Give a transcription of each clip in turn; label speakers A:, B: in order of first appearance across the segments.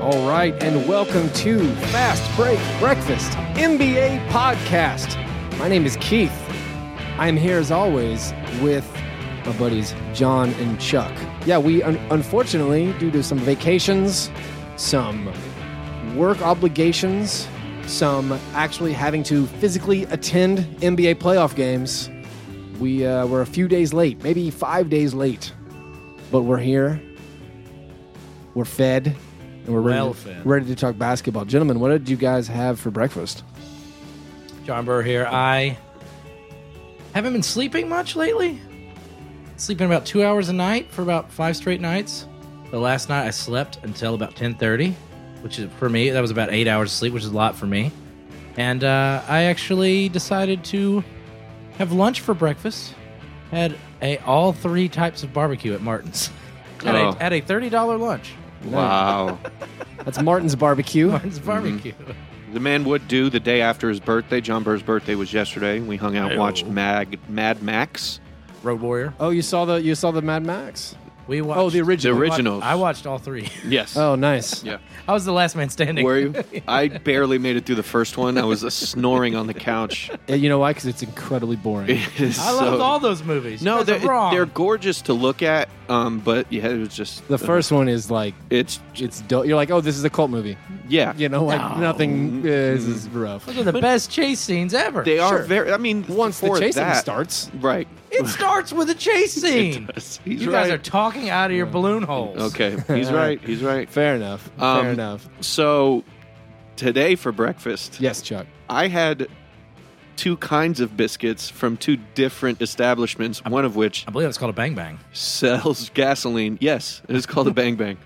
A: All right, and welcome to Fast Break Breakfast NBA Podcast. My name is Keith. I am here as always with my buddies John and Chuck. Yeah, we unfortunately, due to some vacations, some work obligations, some actually having to physically attend NBA playoff games, we were a few days late, maybe 5 days late. But we're here, we're fed, and we're ready to talk basketball. Gentlemen, what did you guys have for breakfast?
B: John Burr here. I haven't been sleeping much lately. Sleeping about 2 hours a night for about 5 straight nights. The last night I slept until about 10:30, which is, for me, that was about 8 hours of sleep, which is a lot for me. And I actually decided to have lunch for breakfast. Had all 3 types of barbecue at Martin's. Had a $30 lunch.
C: Wow.
A: That's Martin's Barbecue.
B: Martin's Barbecue.
C: The man would do the day after his birthday. John Burr's birthday was yesterday. We hung out and watched Mad Max.
B: Road Warrior.
A: Oh, you saw the Mad Max?
B: We watched,
A: the original.
C: The originals.
B: I watched all 3.
C: Yes.
A: Oh, nice.
C: Yeah.
B: I was the last man standing.
C: Were you? I barely made it through the first one. I was snoring on the couch.
A: You know why? Because it's incredibly boring.
B: I loved all those movies.
C: No,
B: wrong.
C: they're gorgeous to look at, but yeah, it was just...
A: The first one is like...
C: It's
A: dope. You're like, oh, this is a cult movie.
C: Yeah.
A: You know, like nothing is rough.
B: Those are the best chase scenes ever.
C: They are very... I mean,
A: once the chase scene starts.
C: Right.
B: It starts with a chase scene. You guys are talking out of your balloon holes.
C: Okay, he's right. He's right.
A: Fair enough. Fair enough.
C: So, today for breakfast...
A: Yes, Chuck.
C: I had 2 kinds of biscuits from 2 different establishments, one of which...
B: I believe it's called a Bang Bang.
C: ...sells gasoline. Yes, it is called a Bang Bang.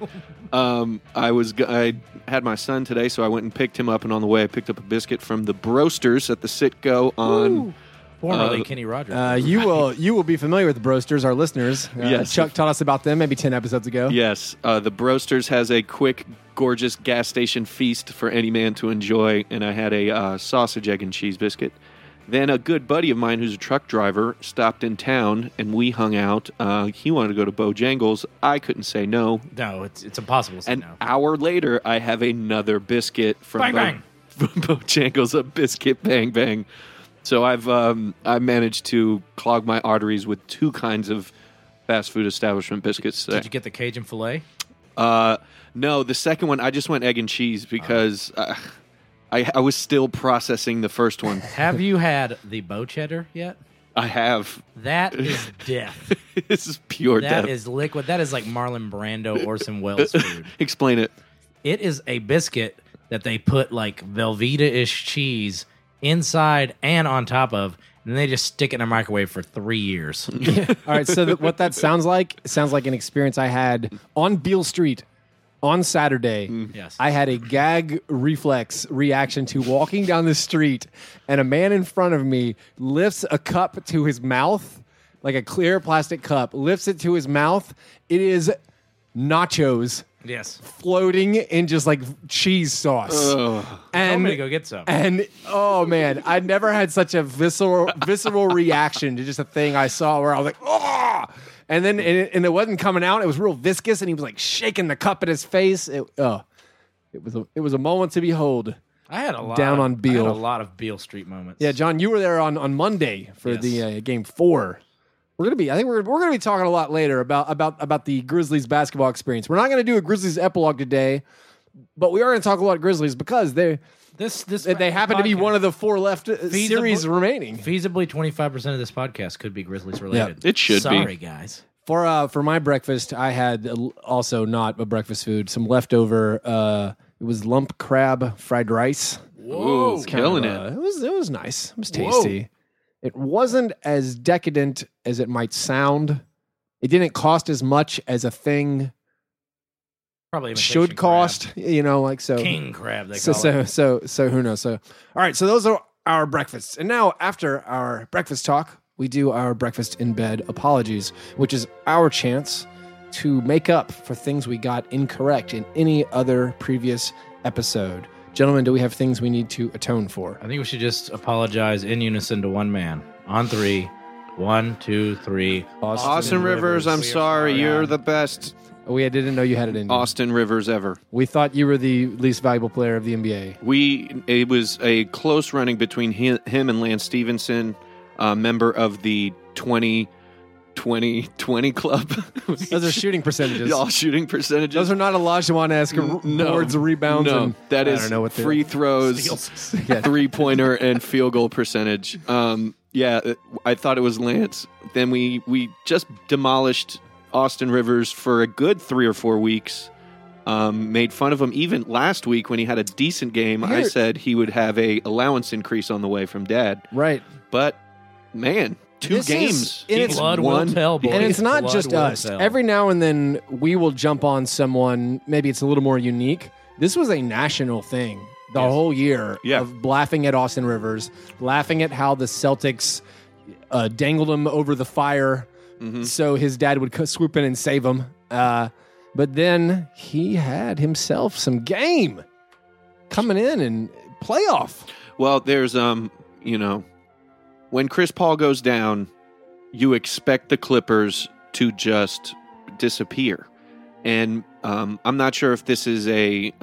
C: I had my son today, so I went and picked him up, and on the way I picked up a biscuit from the Broasters at the Citgo on...
B: Woo! Formerly Kenny Rogers.
A: You will be familiar with the Broasters, our listeners.
C: Yes.
A: Chuck taught us about them maybe 10 episodes ago.
C: Yes. The Broasters has a quick, gorgeous gas station feast for any man to enjoy, and I had a sausage, egg, and cheese biscuit. Then a good buddy of mine who's a truck driver stopped in town, and we hung out. He wanted to go to Bojangles. I couldn't say no.
B: No, it's impossible to say no.
C: An hour later, I have another biscuit from
B: Bang Bang.
C: From Bojangles, a biscuit Bang Bang. So I managed to clog my arteries with 2 kinds of fast food establishment biscuits today.
B: Did you get the Cajun filet?
C: No, the second one I just went egg and cheese because I was still processing the first one.
B: Have you had the Bo Cheddar yet?
C: I have.
B: That is death.
C: This is pure death.
B: That is liquid. That is like Marlon Brando, Orson Welles food.
C: Explain it.
B: It is a biscuit that they put like Velveeta-ish cheese inside and on top of, and they just stick it in a microwave for 3 years.
A: All right, so what that sounds like an experience I had on Beale Street on Saturday.
B: Yes.
A: I had a gag reflex reaction to walking down the street, and a man in front of me lifts a cup to his mouth, like a clear plastic cup, lifts it to his mouth. It is nachos.
B: Yes.
A: Floating in just like cheese sauce.
B: Tell me to go get some.
A: And oh man, I'd never had such a visceral reaction to just a thing I saw where I was like, oh! And then and it wasn't coming out. It was real viscous, and he was like shaking the cup at his face. It was a moment to behold.
B: I had a lot
A: down on Beale.
B: I had a lot of Beale Street moments.
A: Yeah, John, you were there on Monday for the game 4. I think we're gonna be talking a lot later about the Grizzlies basketball experience. We're not gonna do a Grizzlies epilogue today, but we are gonna talk a lot of Grizzlies because they happen to be one of the 4 left series remaining.
B: Feasibly, 25% of this podcast could be Grizzlies related.
C: Yeah, it should be.
B: Sorry, guys.
A: For my breakfast, I had also not a breakfast food, some leftover. It was lump crab fried rice.
C: Whoa, killing it!
A: It was nice. It was tasty. Whoa. It wasn't as decadent as it might sound. It didn't cost as much as a thing
B: probably
A: should cost.
B: Crab.
A: You know, like so.
B: King crab. They call it.
A: So who knows? So all right. So those are our breakfasts, and now after our breakfast talk, we do our breakfast in bed apologies, which is our chance to make up for things we got incorrect in any other previous episode. Gentlemen, do we have things we need to atone for?
B: I think we should just apologize in unison to one man. On 3. 1, 2, 3.
C: Austin Rivers, I'm sorry. You're the best
A: We didn't know you had it in you.
C: Austin Rivers ever.
A: We thought you were the least valuable player of the NBA.
C: It was a close running between him and Lance Stevenson, member of the 20 club.
A: Those are shooting percentages.
C: All shooting percentages.
A: Those are not Olajuwon-esque boards, rebounds, and
C: that is
A: I don't know what
C: free throws, three-pointer, and field goal percentage. I thought it was Lance. Then we just demolished Austin Rivers for a good 3 or 4 weeks. Made fun of him even last week when he had a decent game. I said he would have a allowance increase on the way from Dad.
A: Right.
C: But man, 2 games.
B: Blood will tell, boys.
A: And it's not
B: Blood
A: just
B: will
A: us.
B: tell.
A: Every now and then we will jump on someone, maybe it's a little more unique. This was a national thing the whole year of laughing at Austin Rivers, laughing at how the Celtics dangled him over the fire so his dad would swoop in and save him. But then he had himself some game coming in and playoff.
C: Well, there's when Chris Paul goes down, you expect the Clippers to just disappear. And I'm not sure if this is a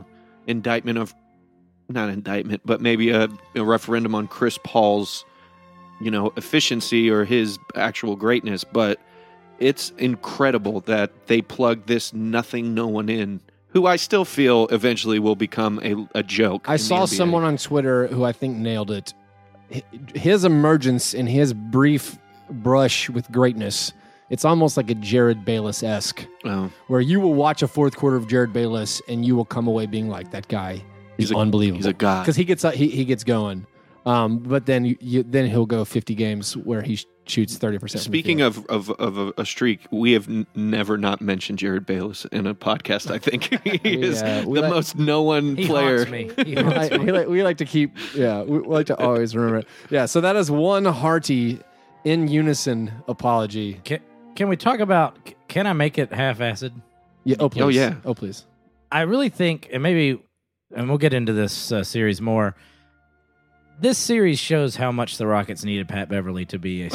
C: not indictment, but maybe a referendum on Chris Paul's, efficiency or his actual greatness. But it's incredible that they plugged this nothing, no one in, who I still feel eventually will become a joke.
A: I saw someone on Twitter who I think nailed it. His emergence and his brief brush with greatness, it's almost like a Jared Bayless-esque, where you will watch a fourth quarter of Jared Bayless and you will come away being like, that guy is unbelievable.
C: He's a god.
A: Because he gets going. But then then he'll go 50 games where he shoots 30%.
C: Speaking of a streak, we have never not mentioned Jared Bayless in a podcast. I think he is the most no-one player.
B: Haunts me.
A: We like to keep, we like to always remember it. Yeah, so that is one hearty, in unison apology.
B: Can we talk about, can I make it half-acid?
A: Yeah. Oh, please.
C: Oh, yeah.
A: Oh, please.
B: I really think, and we'll get into this series more, this series shows how much the Rockets needed Pat Beverly to be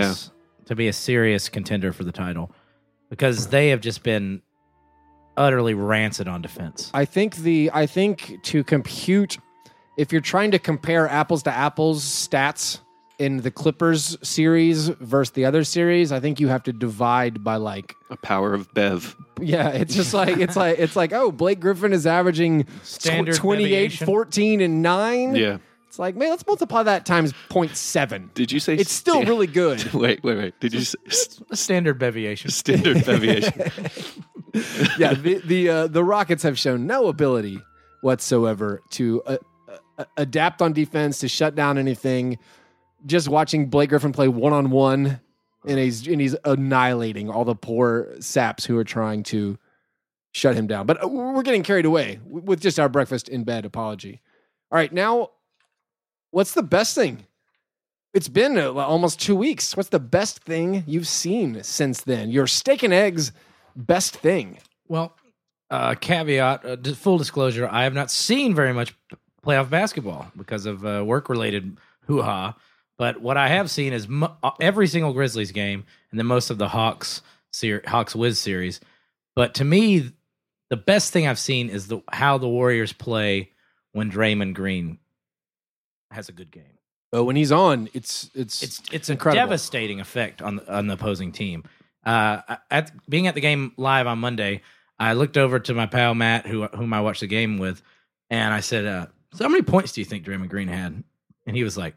B: a serious contender for the title, because they have just been utterly rancid on defense.
A: I think to compute, if you're trying to compare apples to apples stats in the Clippers series versus the other series, I think you have to divide by like
C: a power of Bev.
A: Yeah, it's just like it's like oh, Blake Griffin is averaging
B: Standard
A: 28,
B: deviation.
A: 14, and 9.
C: Yeah.
A: It's like, man, let's multiply that times 0.7.
C: Did you say
A: it's still really good?
C: Wait. Did you say
B: Standard deviation?
C: Standard deviation.
A: Yeah, the Rockets have shown no ability whatsoever to adapt on defense, to shut down anything. Just watching Blake Griffin play one-on-one, and he's annihilating all the poor saps who are trying to shut him down. But we're getting carried away with just our breakfast in bed apology. All right, now, what's the best thing? It's been almost 2 weeks. What's the best thing you've seen since then? Your steak and eggs best thing.
B: Well, caveat, full disclosure, I have not seen very much playoff basketball because of work-related hoo-ha. But what I have seen is every single Grizzlies game and then most of the Hawks Wiz series. But to me, the best thing I've seen is how the Warriors play when Draymond Green has a good game.
A: But when he's on, it's
B: a devastating effect on the opposing team. Being at the game live on Monday, I looked over to my pal Matt, whom I watched the game with, and I said, "So how many points do you think Draymond Green had?" And he was like,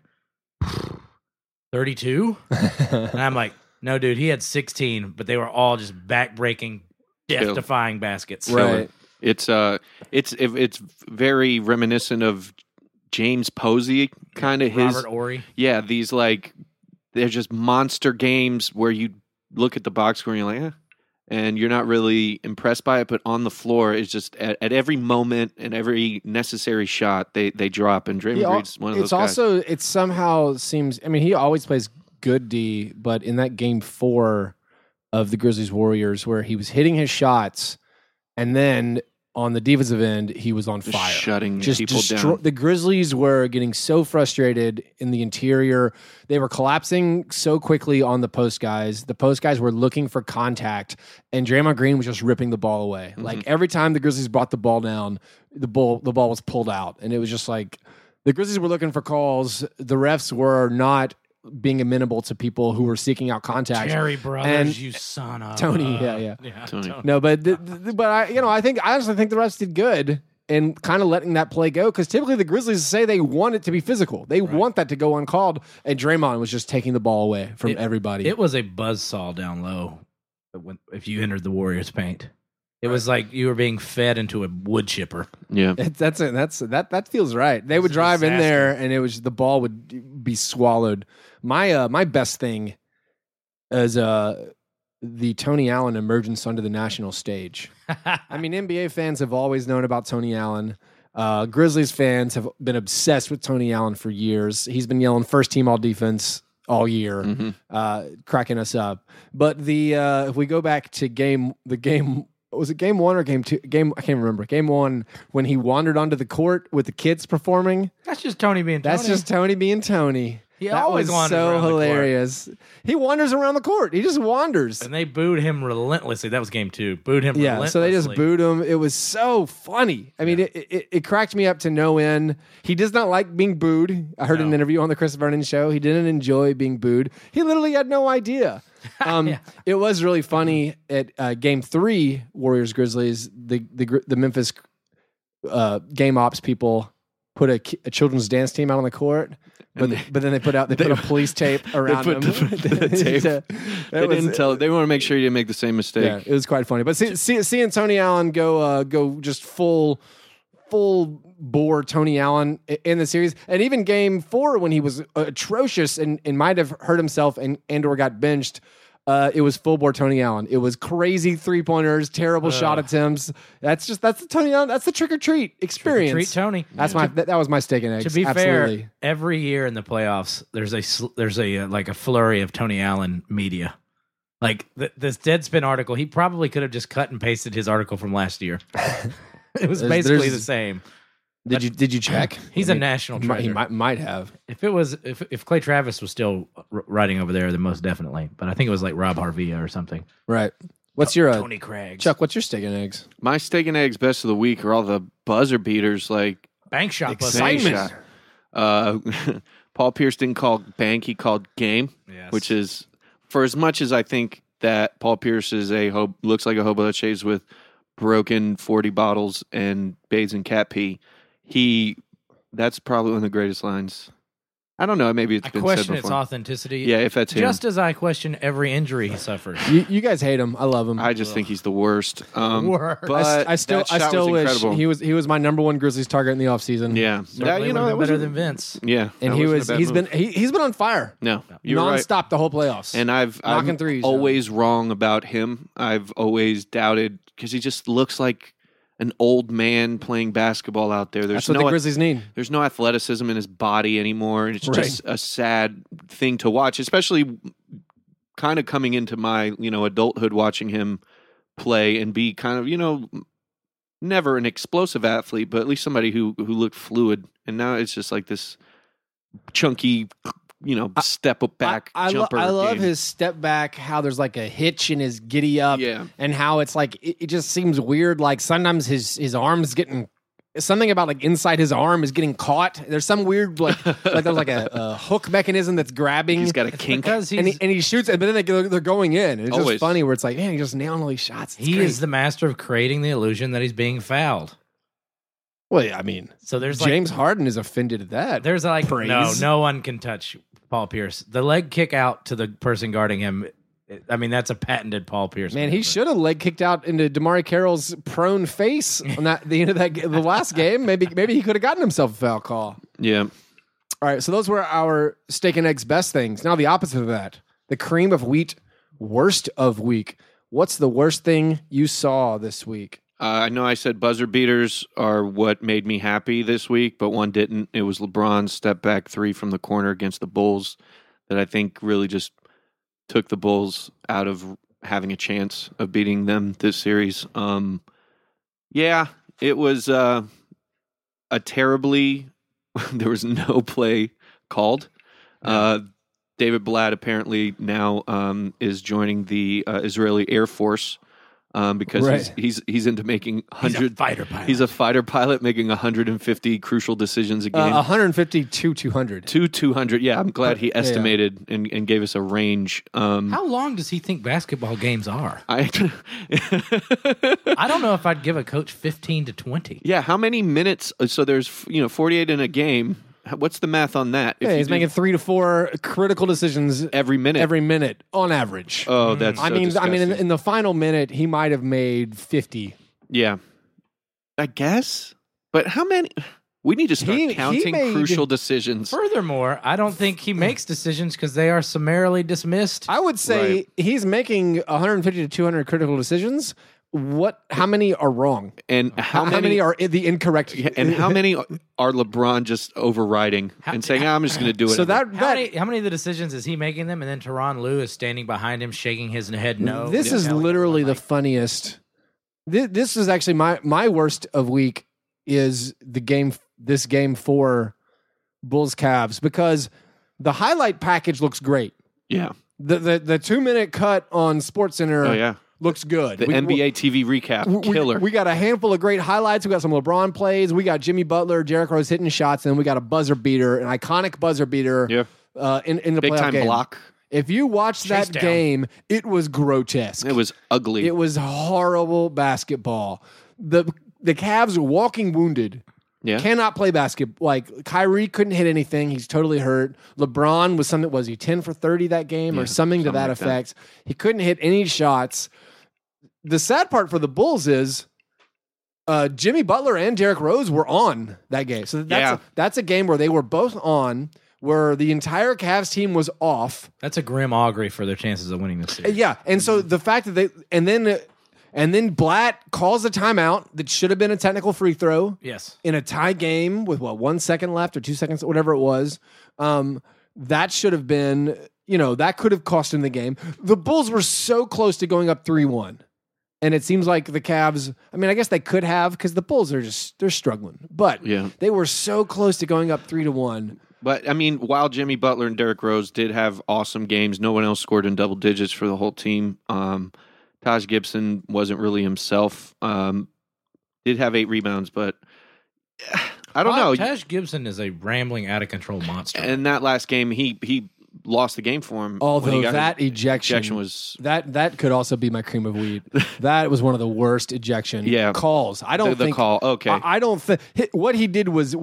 B: 32? And I'm like, no, dude, he had 16, but they were all just back-breaking, death-defying baskets.
A: Right.
C: It's very reminiscent of James Posey, kind of his
B: Robert Horry.
C: Yeah, these they're just monster games where you look at the box score and you're like, and you're not really impressed by it, but on the floor, it's just at every moment and every necessary shot, they drop, and Draymond Green's one of those guys.
A: It somehow seems, I mean, he always plays good D, but in that game 4 of the Grizzlies Warriors, where he was hitting his shots, and then on the defensive end, he was on
C: Just
A: fire.
C: shutting people down.
A: The Grizzlies were getting so frustrated in the interior. They were collapsing so quickly on the post guys. The post guys were looking for contact, and Draymond Green was just ripping the ball away.
C: Mm-hmm.
A: Like every time the Grizzlies brought the ball down, the ball was pulled out, and it was just like the Grizzlies were looking for calls. The refs were not being amenable to people who were seeking out contact.
B: Terry Brothers,
A: And
B: you son of
A: Tony, yeah.
C: Tony.
A: No, but I honestly think the refs did good in kind of letting that play go, because typically the Grizzlies say they want it to be physical. They want that to go uncalled, and Draymond was just taking the ball away from everybody.
B: It was a buzzsaw down low if you entered the Warriors' paint. It was like you were being fed into a wood chipper.
C: Yeah.
A: That feels right. They would drive in there, and it was the ball would be swallowed. My best thing is the Tony Allen emergence onto the national stage. I mean, NBA fans have always known about Tony Allen. Grizzlies fans have been obsessed with Tony Allen for years. He's been yelling first team all defense all year, cracking us up. But if we go back to the game. Was it game 1 or game 2? I can't remember. Game 1, when he wandered onto the court with the kids performing.
B: That's just Tony being Tony.
A: That's just Tony being Tony.
B: He
A: that
B: always
A: was
B: wanders
A: so
B: around the court.
A: hilarious. He wanders around the court. He just wanders.
B: And they booed him relentlessly. That was game 2. Booed him relentlessly.
A: So they just booed him. It was so funny. I mean, it cracked me up to no end. He does not like being booed. I heard an interview on the Chris Vernon show. He didn't enjoy being booed. He literally had no idea. It was really funny at game 3, Warriors Grizzlies. The Memphis game ops people put a children's dance team out on the court, but then they put a police tape around them.
C: The tape. They didn't tell. They want to make sure you didn't make the same mistake.
A: Yeah, it was quite funny. But seeing Tony Allen go just full bore Tony Allen in the series, and even game 4 when he was atrocious and might have hurt himself and or got benched. It was full bore Tony Allen. It was crazy 3-pointers, terrible shot attempts. That's the Tony Allen. That's the trick or treat experience.
B: Treat Tony.
A: That was my steak and eggs.
B: To be
A: Absolutely.
B: fair, every year in the playoffs, there's a like a flurry of Tony Allen media. Like this Deadspin article, he probably could have just cut and pasted his article from last year. It was basically the same.
A: Did you check?
B: He's a national treasure.
A: He might have.
B: If Clay Travis was still writing over there, then most definitely. But I think it was like Rob Harvia or something.
A: Right. What's your
B: Tony Craig?
A: Chuck? What's your steak and eggs?
C: My steak and eggs best of the week are all the buzzer beaters, like
B: Bank shot buzzer.
A: Excitement.
C: Paul Pierce didn't call bank; he called game, which is, for as much as I think that Paul Pierce is looks like a hobo that shaves with broken 40 bottles and bathes in cat pee. That's probably one of the greatest lines. I don't know. Maybe it's been said before.
B: I question its authenticity.
C: Yeah, if that's him.
B: Just as I question every injury he suffers.
A: You guys hate him. I love him.
C: I just think he's the worst.
B: Worst.
C: But
A: I still wish he was my number one Grizzlies target in the offseason.
C: Yeah,
B: Certainly that better than Vince.
C: Yeah,
A: and he's been on fire.
C: No, you're
A: nonstop
C: right.
A: the whole playoffs.
C: And I'm
A: threes,
C: always wrong about him. I've always doubted because he just looks like an old man playing basketball out there.
A: That's what the Grizzlies need.
C: There's no athleticism in his body anymore. It's just a sad thing to watch, especially kind of coming into my, adulthood, watching him play and be kind of, never an explosive athlete, but at least somebody who looked fluid. And now it's just like this chunky, step back jumper.
A: I love his step back, how there's like a hitch in his giddy up, and how it's like it just seems weird. Like sometimes his arm's getting something about like inside his arm is getting caught. There's some weird like there's like a hook mechanism that's grabbing.
C: He's got a kink,
A: and he shoots it, but then they're going in. And it's just funny where it's like, man, he just nailed all these shots.
B: He is the master of creating the illusion that he's being fouled.
A: Well, I mean,
B: so there's
A: James Harden is offended at that.
B: There's like
A: praise.
B: No one can touch Paul Pierce. The leg kick out to the person guarding him. I mean, that's a patented Paul Pierce.
A: Man, he should have leg kicked out into DeMarre Carroll's prone face on the end of the last game. Maybe he could have gotten himself a foul call.
C: Yeah.
A: All right, so those were our steak and eggs best things. Now the opposite of that, the cream of wheat worst of week. What's the worst thing you saw this week?
C: I know I said buzzer beaters are what made me happy this week, but one didn't. It was LeBron's step back 3 from the corner against the Bulls that I think really just took the Bulls out of having a chance of beating them this series. Yeah, It was a terribly. There was no play called. David Blatt apparently now is joining the Israeli Air Force because he's into making 100.
B: He's a fighter pilot.
C: He's a fighter pilot making 150 crucial decisions a game.
A: 150 to 200.
C: To 200. Yeah, I'm glad he estimated and gave us a range.
B: How long does he think basketball games are?
C: I
B: don't know if I'd give a coach 15 to 20.
C: Yeah, how many minutes? So there's 48 in a game. What's the math on that?
A: Yeah, he's making 3 to 4 critical decisions
C: every minute
A: on average.
C: Oh, that's.
A: I mean, in the final minute, he might have made 50.
C: Yeah, I guess. But how many? We need to start counting crucial decisions.
B: Furthermore, I don't think he makes decisions because they are summarily dismissed.
A: I would say he's making 150 to 200 critical decisions. How many are wrong?
C: And how
A: many are the incorrect?
C: And how many are LeBron just overriding and saying, I'm just going to do it?
B: So how many of the decisions is he making them? And then Tyronn Lue is standing behind him, shaking his head no.
A: This is literally the funniest. This is actually my worst of week is this game 4 Bulls Cavs, because the highlight package looks great.
C: Yeah.
A: The 2-minute cut on SportsCenter.
C: Oh yeah.
A: Looks good.
C: The NBA TV recap, killer.
A: We got a handful of great highlights. We got some LeBron plays. We got Jimmy Butler, Derrick Rose hitting shots, and then we got a buzzer beater, an iconic buzzer beater in the
C: big
A: playoff
C: time
A: game.
C: Block.
A: If you watched that game, it was grotesque.
C: It was ugly.
A: It was horrible basketball. The Cavs walking wounded.
C: Yeah.
A: Cannot play basketball. Like, Kyrie couldn't hit anything. He's totally hurt. LeBron was he 10 for 30 that game or something to that effect? He couldn't hit any shots. The sad part for the Bulls is Jimmy Butler and Derrick Rose were on that game. So that's a game where they were both on, where the entire Cavs team was off.
B: That's a grim augury for their chances of winning this series.
A: Yeah, and so the fact that and then Blatt calls a timeout that should have been a technical free throw.
B: Yes.
A: In a tie game with 1 second left or 2 seconds, whatever it was. That should have been, that could have cost him the game. The Bulls were so close to going up 3-1. And it seems like the Cavs, I guess they could have, because the Bulls they're struggling. But they were so close to going up 3-1.
C: But, while Jimmy Butler and Derrick Rose did have awesome games, no one else scored in double digits for the whole team. Taj Gibson wasn't really himself. Did have 8 rebounds, but I don't know.
B: Taj Gibson is a rambling, out-of-control monster.
C: And that last game, he lost the game for him.
A: Although that ejection
C: was
A: that could also be my cream of wheat. That was one of the worst ejection calls. I don't think the call.
C: Okay,
A: I don't think what he did was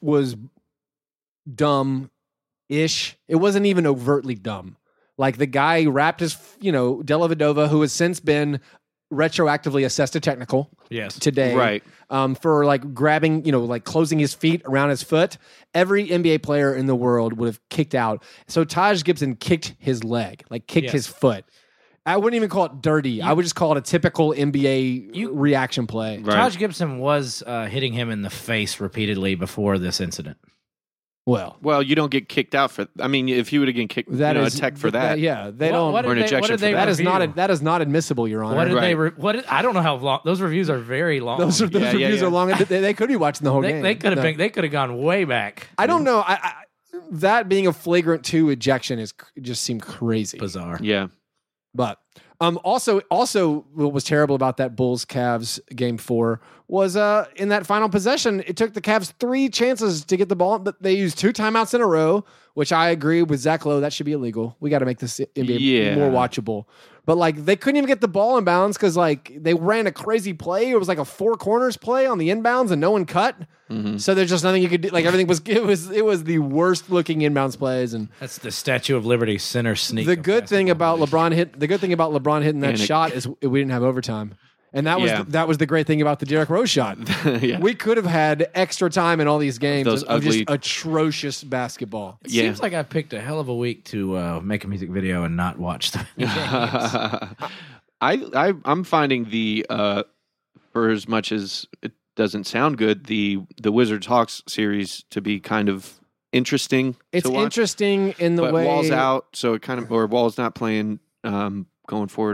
A: dumb-ish. It wasn't even overtly dumb. Like, the guy wrapped his, Della Vedova, who has since been retroactively assessed a technical today.
C: Right.
A: For like grabbing, like closing his feet around his foot. Every NBA player in the world would have kicked out. So Taj Gibson kicked his leg, like kicked his foot. I wouldn't even call it dirty. I would just call it a typical NBA reaction play.
B: Right. Taj Gibson was hitting him in the face repeatedly before this incident.
A: Well,
C: you don't get kicked out for. If you would have been kicked, a tech for that.
A: They don't.
C: Or an ejection for that.
A: That is not admissible, Your Honor.
B: What did they? I don't know how long those reviews are. Very long.
A: Those reviews are long. They could be watching the whole game.
B: They could have. They could have gone way back.
A: I don't know. That being a flagrant 2 ejection just seemed crazy,
B: bizarre.
C: Yeah,
A: but. Also, what was terrible about that Bulls-Cavs game 4 was in that final possession, it took the Cavs 3 chances to get the ball, but they used 2 timeouts in a row, which I agree with Zach Lowe. That should be illegal. We got to make this NBA more watchable. But they couldn't even get the ball in bounds because they ran a crazy play. It was like a 4 corners play on the inbounds and no one cut. Mm-hmm. So there's just nothing you could do. Everything was it was the worst looking inbounds plays. And
B: that's the Statue of Liberty center sneak.
A: The good thing about LeBron hitting that shot is we didn't have overtime. And that was the great thing about the Derrick Rose shot. We could have had extra time in all these games of just atrocious basketball.
B: It seems like I picked a hell of a week to make a music video and not watch the games.
C: I'm finding for as much as it doesn't sound good, the Wizards Hawks series to be kind of interesting.
A: It's
C: to watch.
A: Interesting in the way
C: Wall's out, so it kind of Wall's not playing going forward, and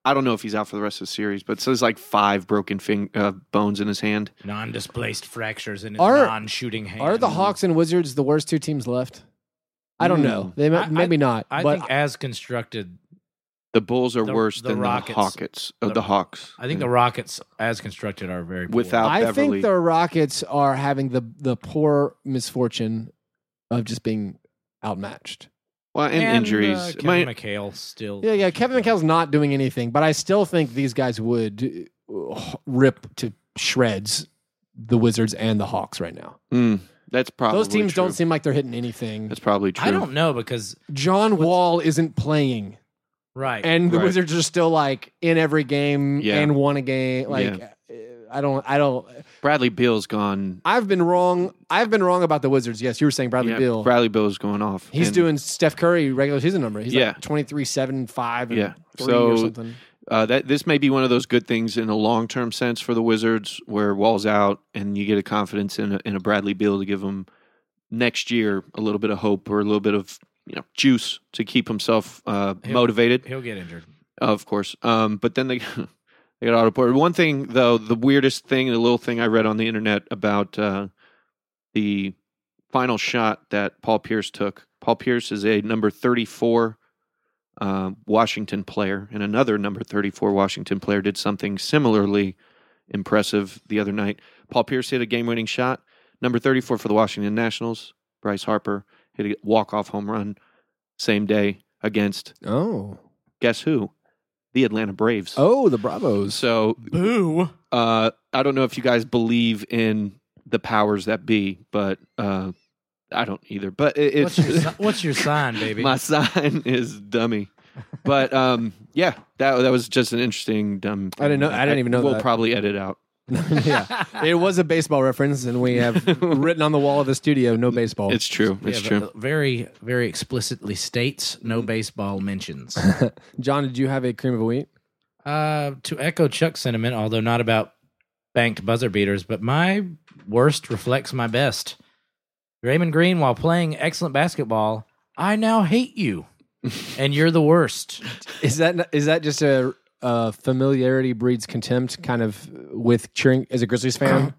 C: I don't know if he's out for the rest of the series, but it says like 5 broken bones in his hand.
B: Non-displaced fractures in his
A: Are-
B: non-shooting hand.
A: Are the Hawks and Wizards the worst 2 teams left? I don't know. They maybe not.
B: I
A: but
B: think as constructed,
C: The Bulls are worse
B: the
C: than
B: Rockets.
C: the Hawks.
B: I think the Rockets as constructed are very poor.
C: Without
A: I
C: Beverly.
A: think the Rockets are having the poor misfortune of just being outmatched.
C: Well, and injuries.
B: Kevin McHale still.
A: Yeah. Kevin McHale's not doing anything, but I still think these guys would rip to shreds the Wizards and the Hawks right now.
C: That's probably
A: Those teams
C: true.
A: don't seem like they're hitting anything.
C: That's probably true.
B: I don't know because
A: John Wall isn't playing,
B: right.
A: and the
C: Right.
A: Wizards are still like in every game
C: Yeah.
A: and won a game. Like I don't.
C: Bradley Beal's gone.
A: I've been wrong. I've been wrong about the Wizards. Yes, you were saying Bradley Beal.
C: Bradley Beal's going off.
A: He's
C: And,
A: doing Steph Curry regular season number. He's
C: Yeah.
A: like 23, 7, 5, and
C: Yeah.
A: 3
C: So-
A: or something.
C: this may be one of those good things in a long-term sense for the Wizards, where Wall's out and you get a confidence in a Bradley Beal to give him next year a little bit of hope or a little bit of juice to keep himself motivated.
B: He'll get injured.
C: Of course. But then they got auto-ported. One thing, though, the weirdest thing, the little thing I read on the internet about the final shot that Paul Pierce took. Paul Pierce is a number 34 Washington player, and another number 34 Washington player did something similarly impressive the other night. Paul Pierce hit a game-winning shot. Number 34 for the Washington Nationals, Bryce Harper, hit a walk-off home run same day against, guess who? The Atlanta Braves.
A: Oh, the Bravos.
C: So,
B: Boo.
C: I don't know if you guys believe in the powers that be, but I don't either. But
B: What's your sign, baby?
C: my sign is dummy. But yeah, that was just an interesting dumb.
A: I didn't know. I didn't even know
C: We'll
A: that.
C: probably edit out.
A: Yeah, it was a baseball reference, and we have written on the wall of the studio, "No baseball."
C: It's true. It's true.
B: Very, very explicitly states no baseball mentions.
A: John, did you have a cream of wheat?
B: To echo Chuck's sentiment, although not about banked buzzer beaters, but my worst reflects my best. Draymond Green, while playing excellent basketball, I now hate you, and you're the worst.
A: Is that just a familiarity breeds contempt, kind of with cheering as a Grizzlies fan?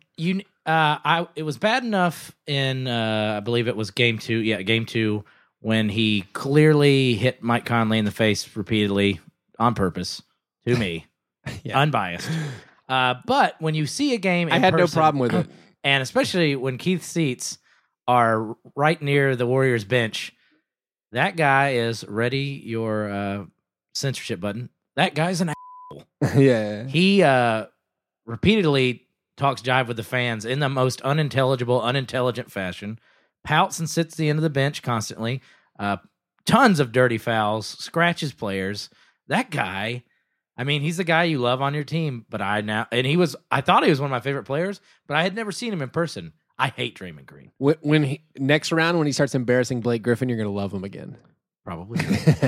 B: It was bad enough in I believe it was game 2. Yeah, game 2 when he clearly hit Mike Conley in the face repeatedly on purpose to me, unbiased. But when you see a game,
A: I had no problem with it,
B: and especially when Keith's seats are right near the Warriors bench, that guy is ready. Your censorship button. That guy's an asshole.
A: Yeah,
B: He repeatedly talks jive with the fans in the most unintelligent fashion, pouts and sits at the end of the bench constantly, tons of dirty fouls, scratches players. That guy, I mean, he's the guy you love on your team, but I thought he was one of my favorite players, but I had never seen him in person. I hate Draymond Green.
A: when next round when he starts embarrassing Blake Griffin, you're going to love him again.
B: Probably.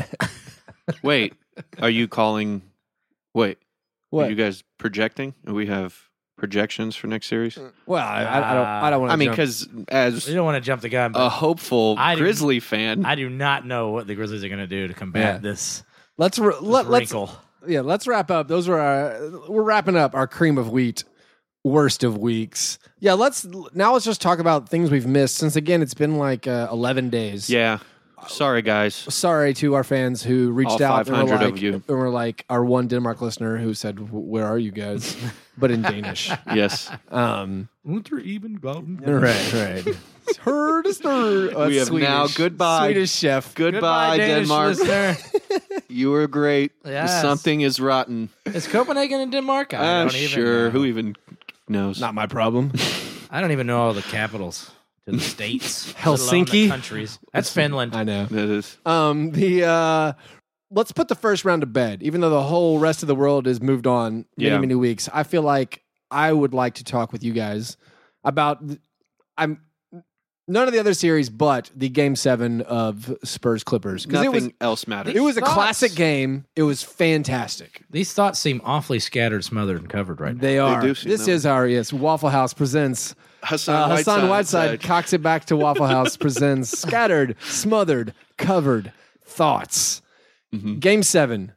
C: Wait, are you calling? Wait,
A: What?
C: are you guys projecting? We have projections for next series.
A: Well, I don't want to.
C: I mean, because as
B: We don't want to jump the gun,
C: a
B: but
C: hopeful Grizzly fan,
B: I do not know what the Grizzlies are going to do to combat this
A: let's
B: wrinkle.
A: let's wrap up. Those were we're wrapping up our cream of wheat worst of weeks. Yeah, let's just talk about things we've missed since again it's been like 11 days.
C: yeah. Sorry, guys.
A: Sorry to our fans who reached
C: All
A: out
C: 500
A: and
C: of you.
A: were like our one Denmark listener who said, "Where are you guys?" but in Danish.
C: Yes.
A: Right. Heard
C: We have now goodbye.
A: Swedish chef.
C: Goodbye,
B: Danish
C: Denmark.
B: listener.
C: You were great.
B: Yes.
C: Something is rotten.
B: Is Copenhagen in Denmark? I
C: I'm
B: don't even
C: sure.
B: know.
C: Who even knows?
A: Not my problem.
B: I don't even know all the capitals to the states. let alone
A: Helsinki?
B: the countries. That's Finland.
A: I know.
C: That is.
A: Let's put the first round to bed. Even though the whole rest of the world has moved on many weeks, I feel like I would like to talk with you guys about none of the other series, but the Game 7 of Spurs Clippers.
C: Nothing else matters.
A: It was a
B: Thoughts?
A: classic game. It was fantastic.
B: These thoughts seem awfully scattered, smothered, and covered right now.
A: They are.
C: do seem
A: This
C: that
A: is our Waffle House presents. Hassan Whiteside cocks it back to Waffle House presents scattered, smothered, covered thoughts.
C: Mm-hmm.
A: Game 7,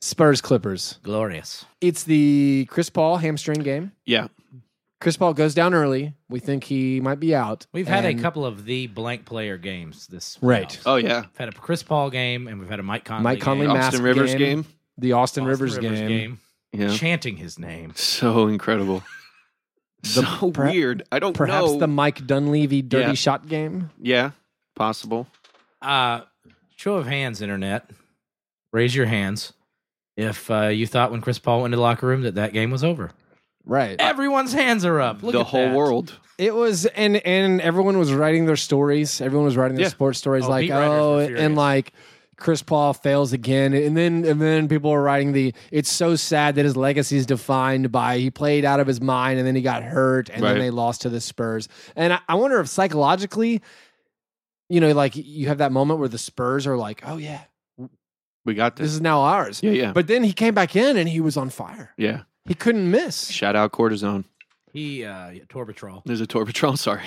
A: Spurs Clippers.
B: Glorious.
A: It's the Chris Paul hamstring game.
C: Yeah.
A: Chris Paul goes down early. We think he might be out.
B: We've had a couple of the blank player games this
A: Right.
B: playoffs.
C: Oh, yeah.
B: We've had a Chris Paul game, and we've had a Mike Conley
A: Conley
B: game.
A: mask
C: Austin Rivers game.
A: The Austin
B: Austin
A: Rivers game.
C: Yeah.
B: Chanting his name.
C: So incredible. So weird. I don't
A: Perhaps
C: know.
A: the Mike Dunleavy dirty
C: Yeah.
A: shot game.
C: Yeah. Possible.
B: Show of hands, internet. Raise your hands if you thought when Chris Paul went into the locker room that game was over.
A: Right.
B: Everyone's hands are up. Look
C: the
B: at
C: whole
B: that.
C: world.
A: It was, and everyone was writing their stories. Everyone was writing their
C: Yeah.
A: sports stories,
B: Oh,
A: like,
B: beat writers were furious.
A: and like Chris Paul fails again, and then people were writing it's so sad that his legacy is defined by he played out of his mind, and then he got hurt, and then
C: Right.
A: they lost to the Spurs. And I wonder if psychologically, like you have that moment where the Spurs are like, oh yeah,
C: We got
A: this
C: this.
A: is now ours.
C: Yeah, yeah.
A: But then he came back in and he was on fire.
C: Yeah.
A: He couldn't miss.
C: Shout out Cortisone.
B: He Torbatrol.
C: There's a Torbatrol, sorry.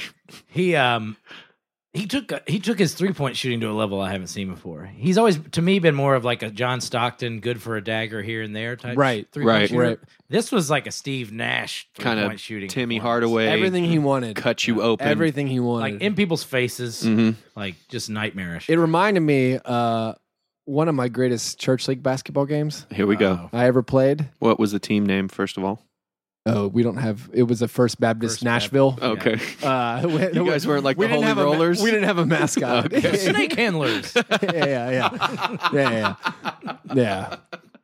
B: He took his 3-point shooting to a level I haven't seen before. He's always, to me, been more of like a John Stockton, good for a dagger here and there type.
A: Right,
B: 3-point
C: right,
B: shooter.
A: right.
B: This was like a Steve Nash
C: Kind
B: 3-point
C: of
B: shooting.
C: Timmy
B: performance.
C: Hardaway.
A: Everything he wanted.
C: Cut you open.
A: Everything he wanted.
B: like in people's faces,
C: Mhm.
B: like just nightmarish.
A: It reminded me one of my greatest church league basketball games
C: Here we go.
B: Uh-oh.
A: I ever played.
C: What was the team name, first of all?
A: Oh, we don't have. It was the First Baptist
B: First
A: Nashville.
C: Okay.
A: You
C: guys weren't like the Holy
A: didn't have
C: Rollers?
A: We didn't have a mascot.
C: Okay.
B: Snake handlers.
A: yeah.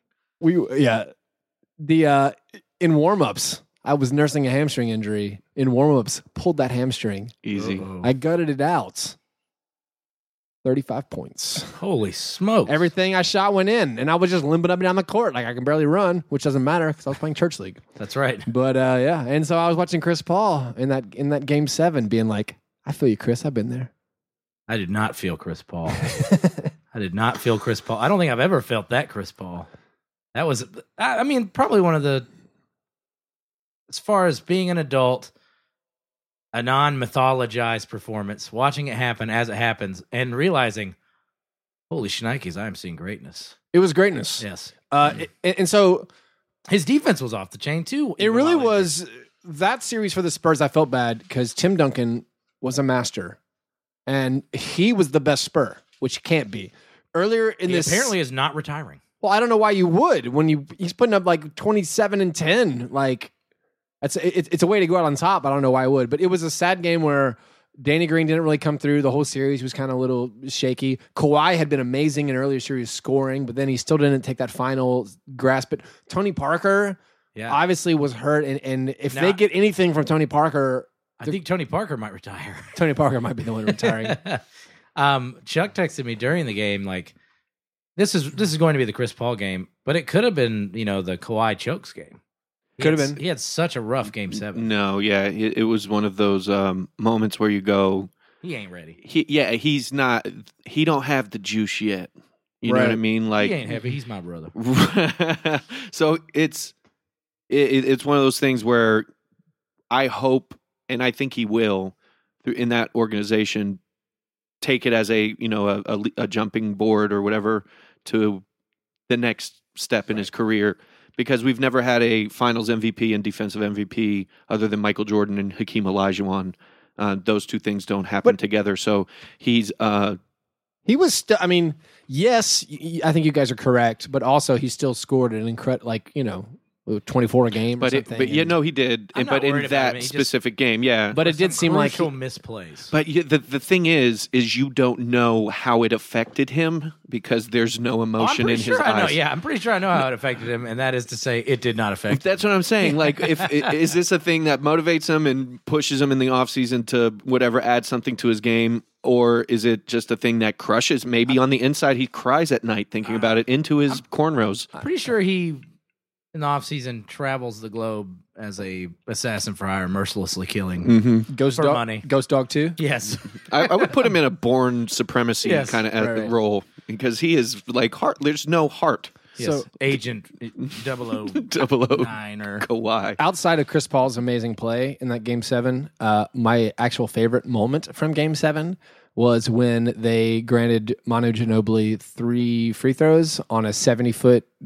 A: The in warm-ups, I was nursing a hamstring injury. In warm-ups, pulled that hamstring.
C: Easy.
B: Uh-oh.
A: I gutted it out. 35 points.
B: Holy smokes!
A: Everything I shot went in, and I was just limping up and down the court like I can barely run, which doesn't matter because I was playing church league.
B: That's right.
A: But yeah, and so I was watching Chris Paul in that game 7, being like, "I feel you, Chris. I've been there."
B: I did not feel Chris Paul. I did not feel Chris Paul. I don't think I've ever felt that Chris Paul. That was, I mean, probably one of the, as far as being an adult, a non-mythologized performance, watching it happen as it happens, and realizing, holy shnikes, I am seeing greatness.
A: It was greatness.
B: Yes.
A: And so
B: His defense was off the chain, too.
A: it really was that series for the Spurs. I felt bad because Tim Duncan was a master, and he was the best Spur, which he can't be. Earlier in
B: He
A: this,
B: apparently is not retiring.
A: well, I don't know why you would when he's putting up like 27 and 10. Like it's a way to go out on top. I don't know why I would, but it was a sad game where Danny Green didn't really come through. The whole series he was kind of a little shaky. Kawhi had been amazing in earlier series scoring, but then he still didn't take that final grasp. But Tony Parker obviously was hurt, and if they get anything from Tony Parker,
B: I think Tony Parker might retire.
A: Tony Parker might be the one retiring.
B: Chuck texted me during the game, like, this is going to be the Chris Paul game, but it could have been, the Kawhi chokes game.
A: Could have been.
B: He had such a rough game 7.
C: No, yeah. It was one of those moments where you go,
B: He ain't ready.
C: he's not, he don't have the juice yet. You know what I mean? Like,
B: He ain't heavy. He's my brother.
C: So it's one of those things where I hope, and I think he will, in that organization, take it as a jumping board or whatever to the next step in his career, because we've never had a Finals MVP and defensive MVP other than Michael Jordan and Hakeem Olajuwon. Those two things don't happen together. So he's
A: he was. I mean, yes, I think you guys are correct, but also he still scored an incredible, 24 a game.
C: But
A: or
C: he did.
B: I'm not
C: But in
B: worried about
C: that
B: him. He
C: specific game, yeah.
A: But it did seem like
B: crucial misplays.
C: But the thing is you don't know how it affected him because there's no emotion in his eyes.
B: I'm pretty sure I know how it affected him, and that is to say, it did not affect him.
C: That's what I'm saying. Like, is this a thing that motivates him and pushes him in the offseason to whatever, add something to his game? Or is it just a thing that crushes? Maybe on the inside he cries at night thinking about it into his cornrows.
B: I'm pretty sure he, in the offseason, travels the globe as a assassin for hire, mercilessly killing.
A: Ghost
B: for
A: Dog,
B: money.
A: Ghost Dog 2.
B: Yes.
C: I would put him in a born supremacy
B: Yes,
C: kind of
A: right.
C: role because he is like heart. There's no heart.
B: Yes.
A: So-
B: Agent 009
C: 00
B: or
C: Kawhi.
A: Outside of Chris Paul's amazing play in that Game 7, my actual favorite moment from Game 7 was when they granted Manu Ginobili 3 free throws on a 70-foot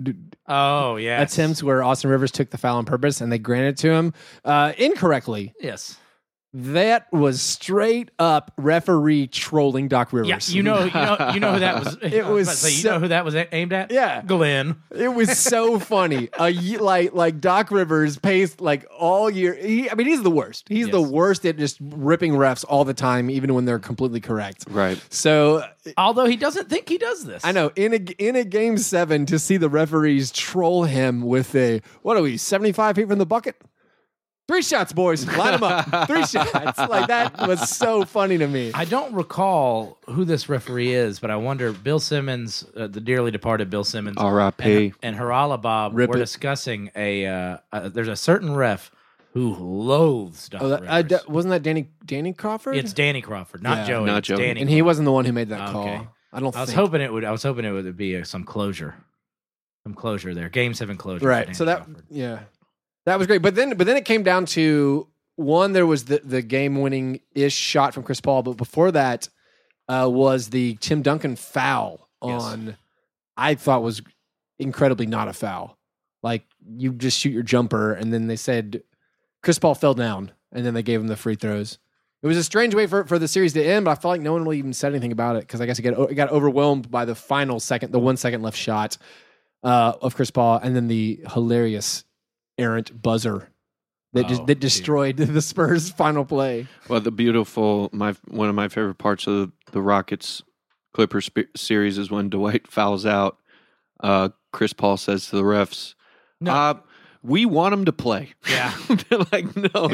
B: Oh, yeah.
A: attempts where Austin Rivers took the foul on purpose and they granted it to him incorrectly.
B: Yes.
A: That was straight up referee trolling Doc Rivers.
B: Yeah, you know who that was.
A: It was
B: you know who that was aimed at?
A: Yeah.
B: Glenn.
A: It was so funny. Like Doc Rivers pays like all year. He's the worst. He's the worst at just ripping refs all the time, even when they're completely correct.
C: Right.
A: So,
B: Although he doesn't think he does this.
A: I know in a game 7 to see the referees troll him with a 75 feet from the bucket. 3 shots, boys. Line them up. 3 shots. Like, that was so funny to me.
B: I don't recall who this referee is, but I wonder, Bill Simmons, the dearly departed Bill Simmons,
C: R.I.P.
B: and Harala Bob
A: Rip
B: were
A: it.
B: discussing there's a certain ref who loathes Doc Rivers.
A: Wasn't that Danny Crawford?
B: It's Danny Crawford, not
A: Yeah.
B: Joey.
C: Not
B: It's
C: Joey.
B: Danny
A: And he wasn't the one who made that
B: Okay.
A: call. I don't
B: I was
A: think.
B: hoping it would be some closure. Some closure there. Game 7 closure. for
A: Right.
B: Danny
A: So
B: Crawford.
A: that was great. But then it came down to one. There was the game winning ish shot from Chris Paul, but before that was the Tim Duncan foul on. I thought was incredibly not a foul. Like, you just shoot your jumper, and then they said Chris Paul fell down, and then they gave him the free throws. It was a strange way for the series to end, but I felt like no one really even said anything about it because I guess it got overwhelmed by the final second, the 1 second left shot of Chris Paul, and then the hilarious errant buzzer that destroyed the Spurs' final play.
C: Well, the beautiful, one of my favorite parts of the Rockets Clippers series is when Dwight fouls out. Chris Paul says to the refs,
B: No.
C: we want him to play.
B: Yeah.
C: They're like, no,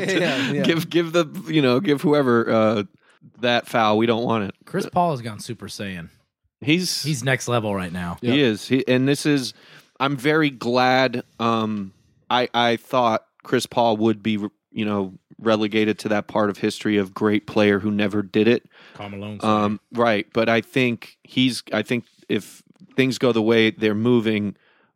C: give whoever that foul. We don't want it.
B: Chris Paul has gone Super Saiyan.
C: He's
B: Next level right now.
C: He is. And this is, I'm very glad. I thought Chris Paul would be, relegated to that part of history of great player who never did it.
B: Carmelo.
C: Right. But I think if things go the way they're moving,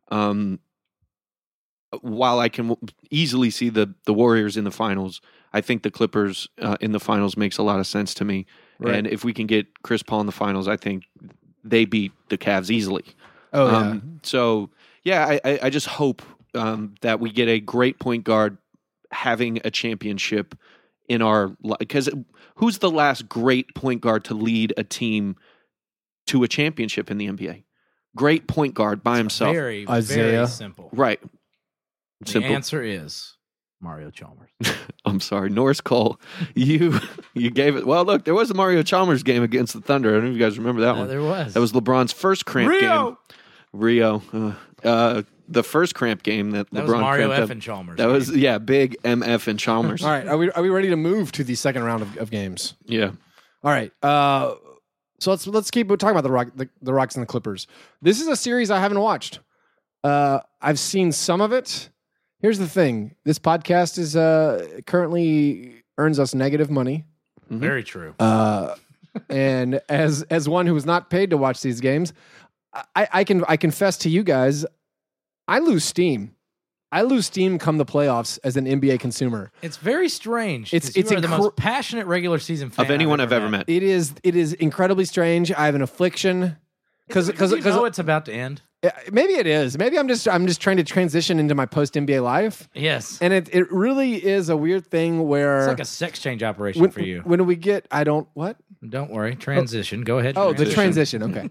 C: while I can easily see the Warriors in the finals, I think the Clippers in the finals makes a lot of sense to me.
A: Right.
C: And if we can get Chris Paul in the finals, I think they beat the Cavs easily.
A: Oh, yeah.
C: So, yeah, I just hope that we get a great point guard having a championship in our – because who's the last great point guard to lead a team to a championship in the NBA? Great point guard by himself.
B: Very,
A: Isaiah.
B: very simple.
C: Right.
B: The
C: Simple.
B: answer is Mario Chalmers.
C: I'm sorry, Norris Cole. You gave it. Well, look, there was a Mario Chalmers game against the Thunder. I don't know if you guys remember that one.
B: There was.
C: That was LeBron's first cramp
B: Rio!
C: game. Rio. The first cramp game that
B: That
C: LeBron
B: was Mario
C: cramped
B: F.
C: up.
B: and Chalmers.
C: That was big MF and Chalmers.
A: All right. Are we ready to move to the second round of games?
C: Yeah.
A: All right. So let's keep talking about the Rockets and the Clippers. This is a series I haven't watched. I've seen some of it. Here's the thing: this podcast is currently earns us negative money,
B: Very true.
A: and as one who was not paid to watch these games, I confess to you guys, I lose steam. I lose steam come the playoffs as an NBA consumer.
B: It's very strange.
A: It's
B: You are the most passionate regular season fan
C: Of anyone I've ever
B: met.
C: met.
A: It is incredibly strange. I have an affliction because
B: you know it's about to end.
A: maybe it is. Maybe I'm just trying to transition into my post NBA life,
B: Yes.
A: and it really is a weird thing where
B: It's like a sex change operation for you.
A: when we get what.
B: Don't worry. Transition. Go ahead.
A: Oh, the transition. Okay.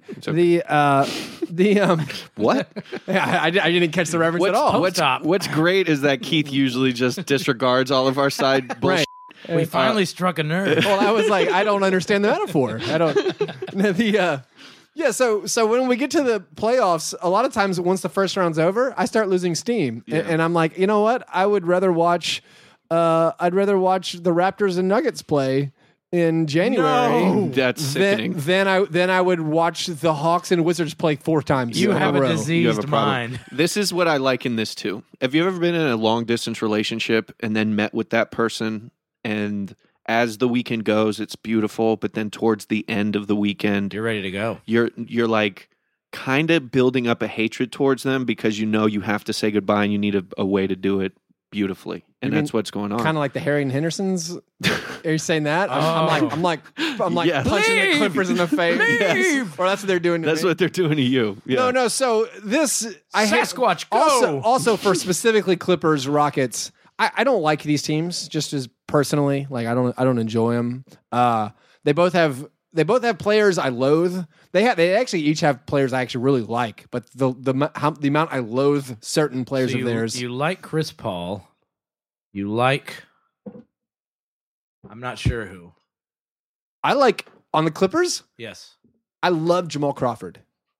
A: The
C: What?
A: yeah, I didn't catch the reference at all.
C: What's great is that Keith usually just disregards all of our side bullshit.
A: Right.
B: We finally struck a nerve.
A: Well, I was like, I don't understand the metaphor. I don't. Yeah. So when we get to the playoffs, a lot of times once the first round's over, I start losing steam, and I'm like, you know what? I would rather watch. I'd rather watch the Raptors and Nuggets play in January.
B: No.
C: That's sickening.
A: Then I would watch the Hawks and Wizards play 4 times.
B: You
A: in
B: have
A: a
B: a
A: row.
B: diseased
C: You have a problem.
B: mind.
C: This is what I liken this to. Have you ever been in a long distance relationship and then met with that person, and as the weekend goes, it's beautiful, but then towards the end of the weekend,
B: You're ready to go.
C: you're like kind of building up a hatred towards them because you know you have to say goodbye and you need a way to do it beautifully, and that's what's going on.
A: Kind of like the Harry and Hendersons. Are you saying that? I'm like
C: Yes.
A: punching the Clippers in the face. Yes. Or that's what they're doing to
C: That's
A: me.
C: what they're doing to you. Yeah.
A: No. So this
B: Sasquatch, go!
A: Also for specifically Clippers, Rockets. I don't like these teams just as personally. Like I don't enjoy them. They both have players I loathe. They actually each have players I actually really like. But the amount I loathe certain players
B: So
A: of theirs.
B: You like Chris Paul. You like. I'm not sure who.
A: I like on the Clippers.
B: Yes.
A: I love Jamal Crawford.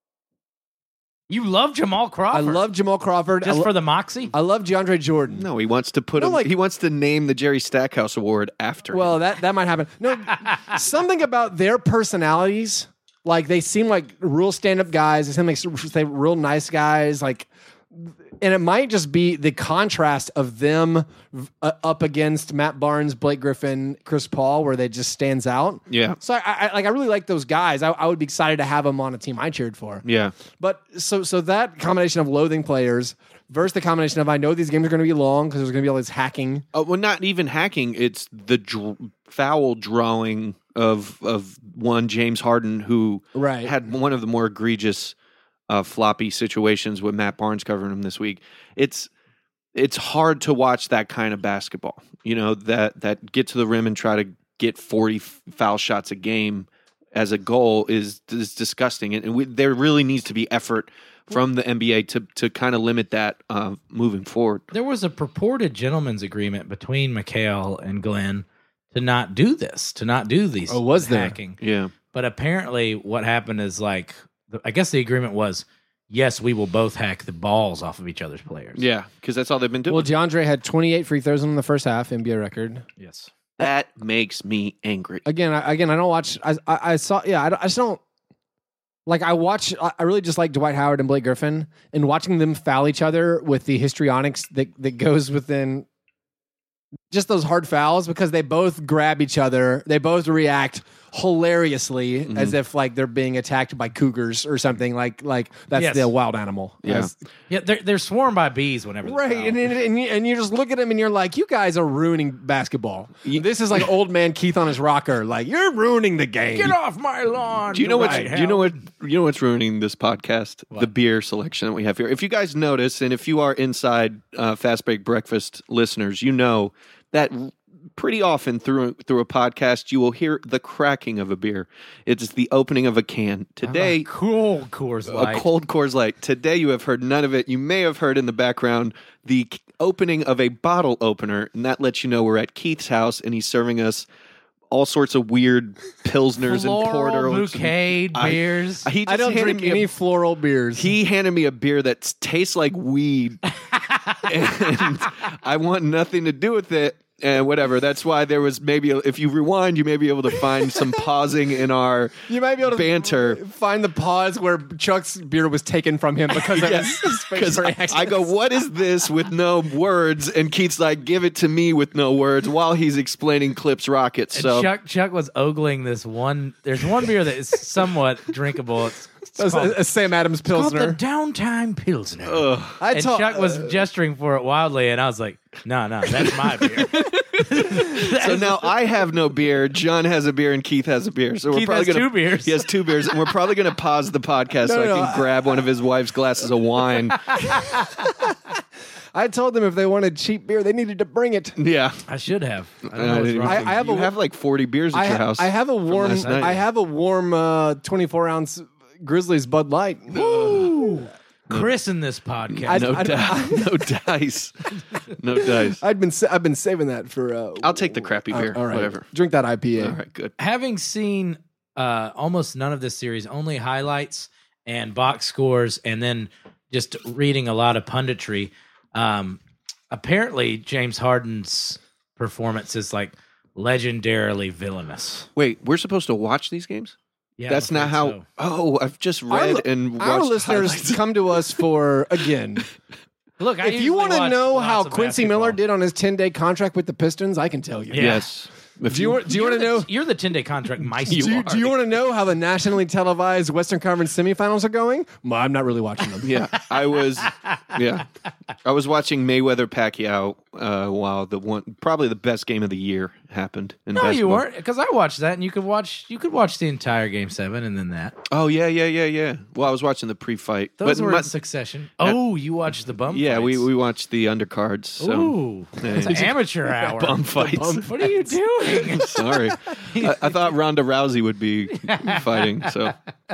B: You love Jamal Crawford.
A: I love Jamal Crawford.
B: Just for the moxie.
A: I love DeAndre Jordan.
C: No, he wants to put him. He wants to name the Jerry Stackhouse Award after him.
A: Well, that might happen. No, something about their personalities. Like they seem like real stand-up guys. They seem like they real nice guys. Like, and it might just be the contrast of them up against Matt Barnes, Blake Griffin, Chris Paul, where they just stands out.
C: Yeah.
A: So I really like those guys. I would be excited to have them on a team I cheered for.
C: Yeah.
A: But so that combination of loathing players versus the combination of I know these games are going to be long because there's going to be all this hacking.
C: Oh, well, not even hacking. It's the foul drawing of one James Harden who had one of the more egregious floppy situations with Matt Barnes covering him this week. It's hard to watch that kind of basketball. You know, that get to the rim and try to get 40 foul shots a game as a goal is disgusting. And there really needs to be effort from the NBA to kind of limit that moving forward.
B: There was a purported gentleman's agreement between McHale and Glenn to not do this, to not do these hacking.
C: Yeah.
B: But apparently what happened is like, I guess the agreement was, yes, we will both hack the balls off of each other's players.
C: Yeah, because that's all they've been doing.
A: Well, DeAndre had 28 free throws in the first half, NBA record.
B: Yes.
C: That makes me angry.
A: Again, I don't watch. I saw. Yeah, I just don't. Like I really just like Dwight Howard and Blake Griffin, and watching them foul each other with the histrionics that goes within just those hard fouls because they both grab each other. They both react hilariously as if like they're being attacked by cougars or something. Like that's the wild animal.
C: Yeah.
B: Yeah, they're swarmed by bees whenever
A: Right, and you just look at them and you're like, you guys are ruining basketball. This is like old man Keith on his rocker. Like you're ruining the game.
B: Get off my lawn.
C: Do you know what's ruining this podcast? What? The beer selection that we have here. If you guys notice, and if you are inside Fast Break Breakfast listeners, you know that pretty often through a podcast you will hear the cracking of a beer. It's the opening of a can. Today,
B: cold Coors Light.
C: A cold Coors Light. Today you have heard none of it. You may have heard in the background the opening of a bottle opener, and that lets you know we're at Keith's house and he's serving us all sorts of weird pilsners and porter
B: bouquet beers.
A: I don't drink any floral beers.
C: He handed me a beer that tastes like weed, and I want nothing to do with it. And whatever. That's why there was maybe, if you rewind, you may be able to find some pausing in our
A: you might be able to
C: banter.
A: Find the pause where Chuck's beer was taken from him because of his space reactions.
C: I go, what is this with no words? And Keith's like, give it to me with no words while he's explaining Clips Rockets. So
B: Chuck was ogling this one. There's one beer that is somewhat drinkable. It's
A: a Sam Adams Pilsner.
B: It's called the Downtime Pilsner.
C: And
B: Chuck was gesturing for it wildly, and I was like, no, that's my beer.
C: So now I have no beer. John has a beer, and Keith has a beer. So
B: Keith has 2 beers.
C: He has 2 beers, and we're probably going to pause the podcast I can grab one of his wife's glasses of wine.
A: I told them if they wanted cheap beer, they needed to bring it.
C: Yeah,
B: I should have. I don't know what's wrong.
A: I have
C: you have like 40 beers at your house.
A: I have a warm 24-ounce Grizzlies Bud Light.
B: Woo! Chris in this podcast.
C: No dice. No dice.
A: I've been saving that for.
C: I'll take the crappy beer.
A: All right.
C: Whatever.
A: Drink that IPA.
C: All right. Good.
B: Having seen almost none of this series, only highlights and box scores, and then just reading a lot of punditry. Apparently, James Harden's performance is like legendarily villainous.
C: Wait, we're supposed to watch these games?
B: Yeah,
C: that's not how.
B: So.
C: Oh, I've just read and watched.
A: Our listeners
C: highlights.
A: come to us for again.
B: Look,
A: if you want to know how Quincy Miller did on his 10-day contract with the Pistons, I can tell you.
B: Yeah.
C: Yes.
A: Do you want to know?
B: You're the 10-day contract maestro.
A: Do you want to know how the nationally televised Western Conference semifinals are going? Well, I'm not really watching them.
C: Yeah, I was Yeah. I was watching Mayweather Pacquiao while probably the best game of the year happened in
B: No,
C: basketball.
B: you weren't, because I watched that, and you could watch the entire Game 7 and then that.
C: Oh, yeah. Well, I was watching the pre-fight.
B: Those were in succession. Oh, you watched the bum
C: Yeah,
B: fights.
C: we watched the undercards. So.
B: Ooh, it's an amateur hour.
C: Bum fights.
B: What are you doing?
C: Sorry. I thought Ronda Rousey would be fighting. So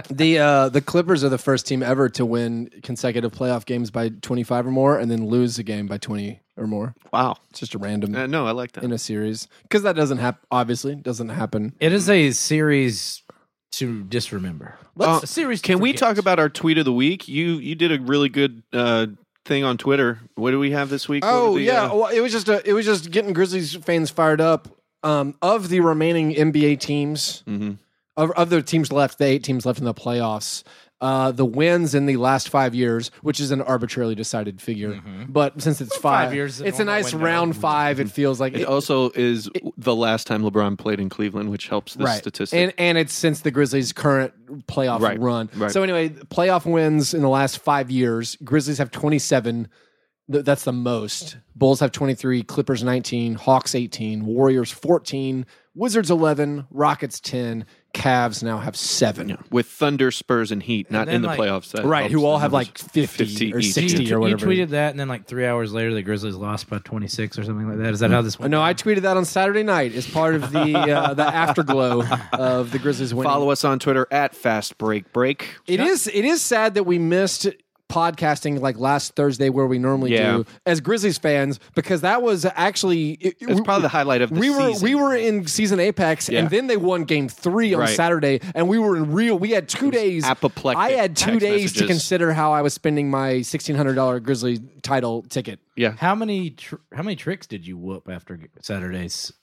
A: The Clippers are the first team ever to win consecutive playoff games by 25 or more, and then lose a game by 20 or more.
C: wow.
A: It's just a random
C: No, I like that.
A: in a series because that doesn't happen. Obviously, doesn't happen.
B: It is a series to disremember.
C: Uh,
B: A series. To
C: Can we
B: forget.
C: talk about our tweet of the week? You did a really good thing on Twitter. What do we have this week?
A: Oh
C: What were the,
A: yeah, well, it was just getting Grizzlies fans fired up. Of the remaining NBA teams, of the teams left, the 8 teams left in the playoffs, the wins in the last 5 years, which is an arbitrarily decided figure, but since it's 5
B: years,
A: it's a
B: normal
A: nice
B: window.
A: round 5. It feels like
C: It also is the last time LeBron played in Cleveland, which helps the statistic.
A: and it's since the Grizzlies' current playoff
C: Right,
A: run.
C: right.
A: So anyway, playoff wins in the last 5 years. Grizzlies have 27. That's the most. Bulls have 23, Clippers 19, Hawks 18, Warriors 14, Wizards 11, Rockets 10, Cavs now have 7.
C: With Thunder, Spurs, and Heat, not
B: then,
C: in the
B: like-
C: playoffs. That
A: Right,
C: helps
A: who all
C: the
A: have
C: numbers.
A: like 50 or
C: each.
A: 60
B: You
A: or whatever.
B: tweeted that, and then like 3 hours later, the Grizzlies lost by 26 or something like that. Is that how this went?
A: No, I tweeted that on Saturday night as part of the afterglow of the Grizzlies winning.
C: Follow us on Twitter at Fast Break Break.
A: It is sad that we missed podcasting like last Thursday where we normally do as Grizzlies fans, because that was actually
C: It's probably the highlight of the season.
A: We were in season apex, and then they won game 3 on
C: Right.
A: Saturday, and we were in real. We had 2 days.
C: apoplectic
A: I had 2
C: text
A: days to
C: messages.
A: consider how I was spending my $1,600 Grizzly title ticket.
C: Yeah.
B: How many tricks did you whoop after Saturday's?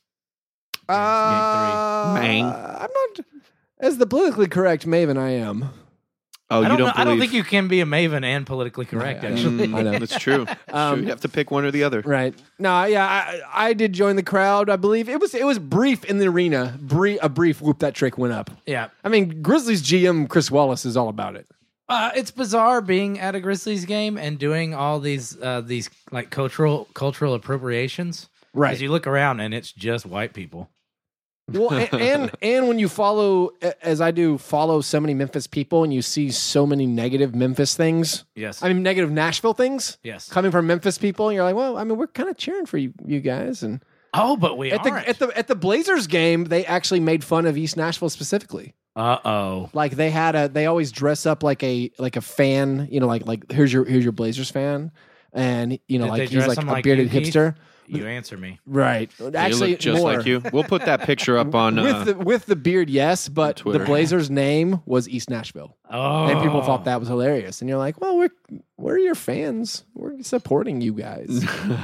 C: Mang.
A: I'm not as the politically correct Maven. I am.
C: Oh,
B: I
C: you
B: don't know.
C: don't
B: I don't
C: believe?
B: think you can be a maven and politically correct. Actually,
A: I know.
C: That's true. You have to pick one or the other.
A: Right. No, yeah, I did join the crowd. I believe it was brief in the arena. A brief whoop that trick went up.
B: yeah.
A: I mean, Grizzlies GM Chris Wallace is all about it.
B: It's bizarre being at a Grizzlies game and doing all these like cultural appropriations.
A: Right.
B: As you look around and it's just white people.
A: Well, and when you follow, as I do, follow so many Memphis people, and you see so many negative Memphis things.
B: Yes.
A: I mean, negative Nashville things.
B: Yes.
A: Coming from Memphis people, and you're like, well, I mean, we're kind of cheering for you guys. And
B: Oh, but we
A: at
B: aren't.
A: the Blazers game, they actually made fun of East Nashville specifically.
B: Uh-oh.
A: Like they always dress up like a fan, like here's your Blazers fan, and
B: Did
A: like
B: they
A: he's
B: dress
A: like
B: him
A: a
B: like
A: bearded
B: you, Keith?
A: hipster.
B: You answer me.
A: Right. Actually,
C: you look just
A: more.
C: like you. We'll put that picture up on
A: with the beard, yes, but the
C: Twitter.
A: Blazers' name was East Nashville,
B: Oh.
A: and people thought that was hilarious. And you're like, well, we're your fans. We're supporting you guys.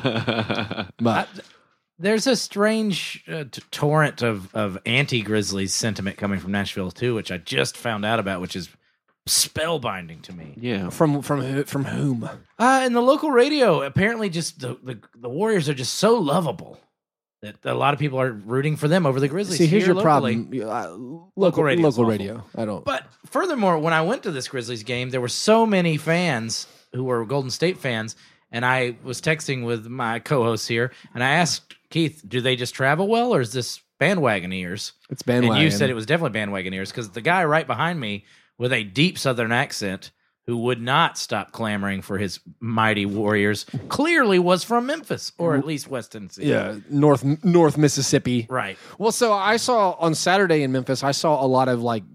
A: But
B: There's a strange torrent of anti-Grizzlies sentiment coming from Nashville too, which I just found out about, which is spellbinding to me.
C: Yeah.
A: from whom?
B: In the local radio, apparently, just the Warriors are just so lovable that a lot of people are rooting for them over the Grizzlies.
A: See, here's
B: here
A: your
B: locally.
A: problem. Local
B: radio's awful.
A: radio. I don't.
B: But furthermore, when I went to this Grizzlies game, there were so many fans who were Golden State fans, and I was texting with my co-host here, and I asked Keith, do they just travel well, or is this bandwagon ears?
A: It's bandwagon.
B: And you said it was definitely bandwagon ears, because the guy right behind me with a deep Southern accent who would not stop clamoring for his mighty Warriors clearly was from Memphis, or at least West Tennessee.
A: Yeah, North Mississippi.
B: Right.
A: Well, so I saw on Saturday in Memphis, I saw a lot of like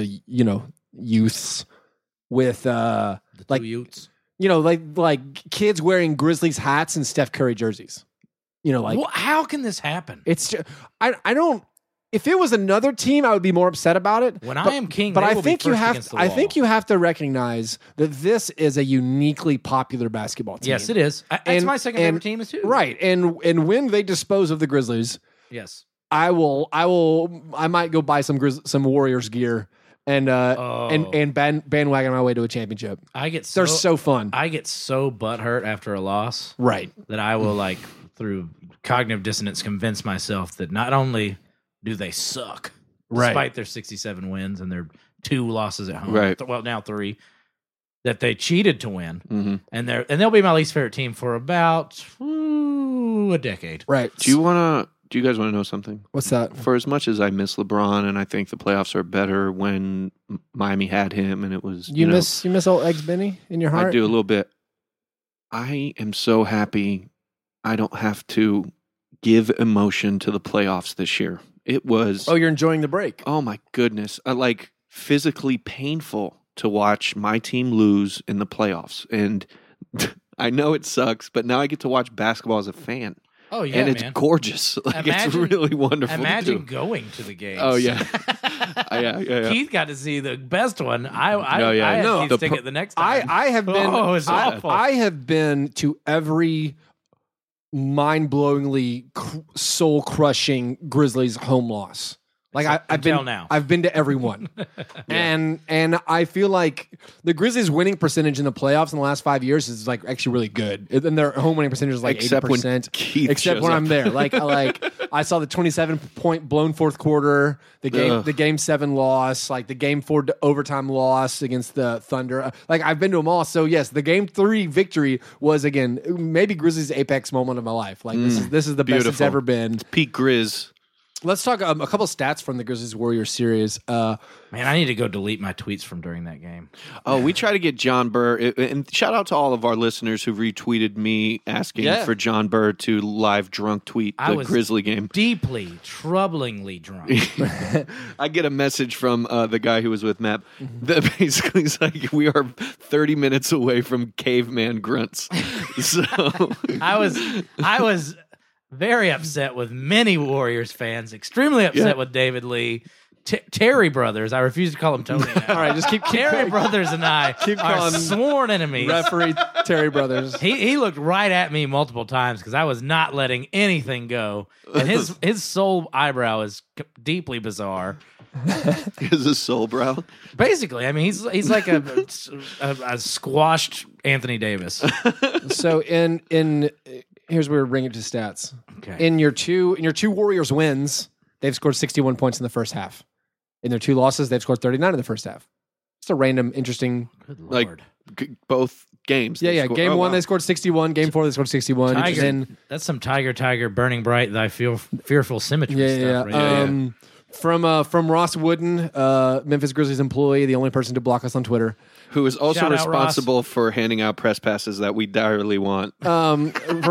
A: youths with like
B: Utes.
A: like kids wearing Grizzlies hats and Steph Curry jerseys.
B: How can this happen?
A: It's just, I don't. If it was another team, I would be more upset about it.
B: When I am king,
A: but
B: they
A: I
B: will be
A: think you
B: first
A: have.
B: against the
A: I
B: wall.
A: think you have to recognize that this is a uniquely popular basketball team.
B: Yes, it is. It's my second favorite team too.
A: Right, and when they dispose of the Grizzlies,
B: Yes.
A: I might go buy some Warriors gear and bandwagon my way to a championship. They're so fun.
B: I get so butthurt after a loss
A: Right.
B: that I will through cognitive dissonance convince myself that not only do they suck,
A: Right.
B: despite their 67 wins and their 2 losses at home.
C: Right.
B: Well, now 3. that they cheated to win,
C: Mm-hmm.
B: and they'll be my least favorite team for about a decade.
A: Right.
C: Do you guys want to know something?
A: What's that?
C: For as much as I miss LeBron, and I think the playoffs are better when Miami had him, and it was
A: You miss old Eggs Benny in your heart?
C: I do a little bit. I am so happy I don't have to give emotion to the playoffs this year. It was
A: Oh, you're enjoying the break.
C: oh my goodness, like physically painful to watch my team lose in the playoffs, and I know it sucks, but now I get to watch basketball as a fan.
B: Oh yeah,
C: And it's
B: man.
C: gorgeous. Like it's really wonderful.
B: Imagine
C: to do.
B: going to the games.
C: Oh yeah. yeah.
B: Keith got to see the best one. I
C: Oh, yeah.
B: I had
C: No,
B: Keith's
C: the
B: ticket the next time.
A: I have been.
B: Oh, it's awful.
A: I have been to every mind-blowingly soul-crushing Grizzlies home loss. Like I've been
B: Until now.
A: I've been to every one, and I feel like the Grizzlies' winning percentage in the playoffs in the last 5 years is like actually really good. And their home winning percentage is like
C: Except when
A: 80%.
C: Keith
A: Except
C: shows
A: when
C: up.
A: I'm there. Like I saw the 27-point blown fourth quarter, the game 7 loss, like the game 4 overtime loss against the Thunder. Like I've been to them all. So yes, the game 3 victory was again maybe Grizzlies' apex moment of my life. Like this is the best it's
C: Beautiful.
A: ever been.
C: Peak Grizz.
A: Let's talk a couple stats from the Grizzlies Warriors series.
B: Man, I need to go delete my tweets from during that game.
C: Oh, we try to get John Burr, and shout out to all of our listeners who retweeted me asking for John Burr to live drunk tweet
B: I
C: the
B: was
C: Grizzly game.
B: Deeply, troublingly drunk.
C: I get a message from the guy who was with Matt that basically is like, we are 30 minutes away from caveman grunts. So
B: I was very upset with many Warriors fans, extremely upset with David Lee. Terry Brothers, I refuse to call him Tony now.
A: All right, just keep
B: Terry Brothers and I are
A: calling
B: sworn enemies.
A: referee Terry Brothers.
B: He looked right at me multiple times because I was not letting anything go, and his sole eyebrow is deeply bizarre.
C: is a soul brow.
B: Basically, I mean he's like a squashed Anthony Davis.
A: So in here's where we bring it to stats.
B: Okay.
A: In your two Warriors wins, they've scored 61 points in the first half. In their 2 losses, they've scored 39 in the first half. Just a random, interesting.
B: Good
C: Like
B: Lord.
C: both games.
A: Yeah,
C: they
A: yeah.
C: scored-
A: Game
C: oh,
A: 1
C: wow.
A: they scored 61. Game 4 they scored 61.
B: Tiger,
A: And
B: that's some tiger burning bright thy fearful symmetry stuff. Right
A: yeah. From Ross Wooden, Memphis Grizzlies employee, the only person to block us on Twitter.
C: Who is also
B: Shout out,
C: responsible for handing out press passes that we direly want.
A: From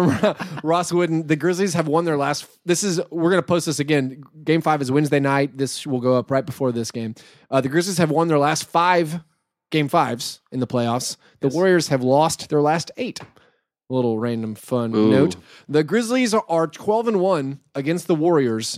A: Ross Wooden, the Grizzlies have won their last. We're going to post this again. Game 5 is Wednesday night. This will go up right before this game. The Grizzlies have won their last 5 Game 5s in the playoffs. The Warriors have lost their last 8. A little random fun note. The Grizzlies are 12-1 against the Warriors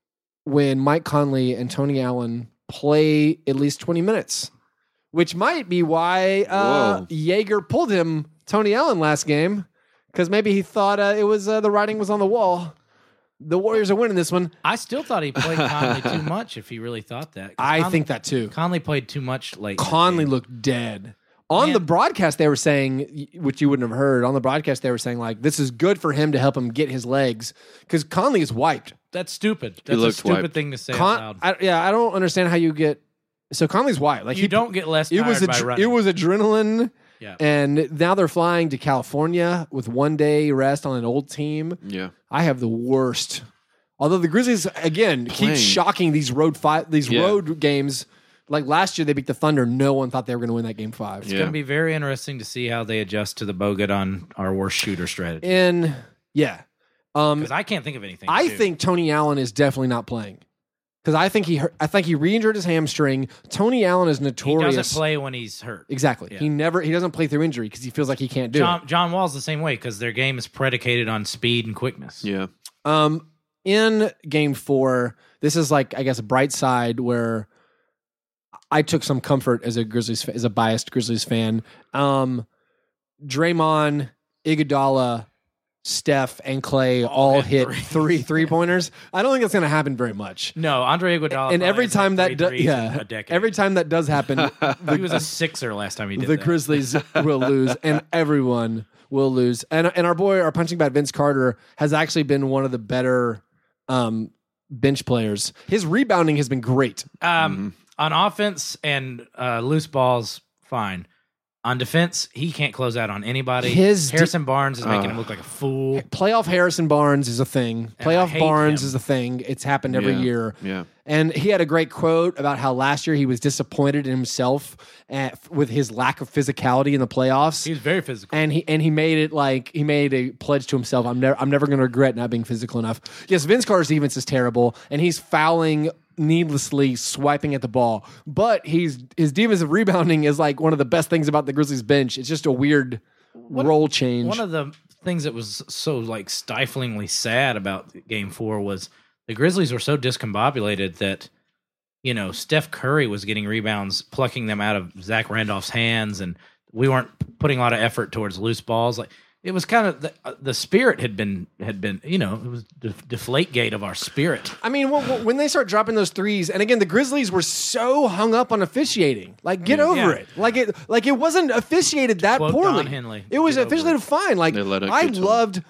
A: when Mike Conley and Tony Allen play at least 20 minutes. Which might be why Yeager pulled him, Tony Allen, last game, because maybe he thought it was the writing was on the wall. The Warriors are winning this one.
B: I still thought he played Conley too much. If he really thought that,
A: I think that too.
B: Conley played too much late.
A: Conley looked dead. On the broadcast, they were saying, which you wouldn't have heard, on the broadcast, they were saying, like, this is good for him to help him get his legs, because Conley is wiped.
B: That's stupid. That's a
C: looked
B: stupid
C: wiped.
B: thing to say out loud.
A: I don't understand how you get. So Conley's wiped. Like
B: You don't get less
A: It
B: tired
A: was
B: by running.
A: it was adrenaline.
B: Yeah.
A: And now they're flying to California with 1 day rest on an old team.
C: Yeah.
A: I have the worst. Although the Grizzlies again keep
C: Playing.
A: shocking these road games. Like last year, they beat the Thunder. No one thought they were going to win that game 5.
B: It's going to be very interesting to see how they adjust to the Bogut on our worst shooter strategy.
A: And yeah,
B: Because I can't think of anything.
A: I
B: to do.
A: think Tony Allen is definitely not playing because I think he re-injured his hamstring. Tony Allen is
B: he
A: notorious.
B: doesn't play when he's hurt.
A: Exactly.
B: Yeah.
A: He doesn't play through injury because he feels like he can't do it.
B: John Wall's the same way because their game is predicated on speed and quickness.
C: Yeah.
A: In game 4, this is like, I guess, a bright side where I took some comfort as a biased Grizzlies fan. Draymond, Iguodala, Steph, and Clay all hit three pointers. I don't think that's going to happen very much.
B: No, Andre Iguodala.
A: And every time that
B: a decade.
A: every time that does happen,
B: He was a Sixer last time he did
A: the
B: that.
A: Grizzlies will lose, and everyone will lose. And our punching bag Vince Carter has actually been one of the better bench players. His rebounding has been great.
B: On offense and loose balls, fine. On defense, he can't close out on anybody.
A: His
B: Harrison Barnes is making him look like a fool.
A: Playoff Harrison Barnes is a thing.
B: And I
A: Playoff
B: hate
A: Barnes
B: him.
A: is a thing. It's happened every year.
C: Yeah.
A: And he had a great quote about how last year he was disappointed in himself with his lack of physicality in the playoffs.
B: He's very physical.
A: And he made it like he made a pledge to himself. I'm never going to regret not being physical enough. Yes, Vince Carter's defense is terrible, and he's fouling needlessly, swiping at the ball. But his defensive rebounding is like one of the best things about the Grizzlies bench. It's just a weird role change.
B: One of the things that was so like stiflingly sad about Game 4 was the Grizzlies were so discombobulated that, you know, Steph Curry was getting rebounds, plucking them out of Zach Randolph's hands, and we weren't putting a lot of effort towards loose balls. Like it was kind of the spirit had been, you know, it was deflate gate of our spirit.
A: I mean, when they start dropping those threes, and again, the Grizzlies were so hung up on officiating. Like, get over it. Like it wasn't officiated that
B: Quote
A: poorly.
B: Don Henley.
A: It was
B: Get over
A: officiated fine. Like
C: They let it
A: I
C: get to 'em.
A: loved.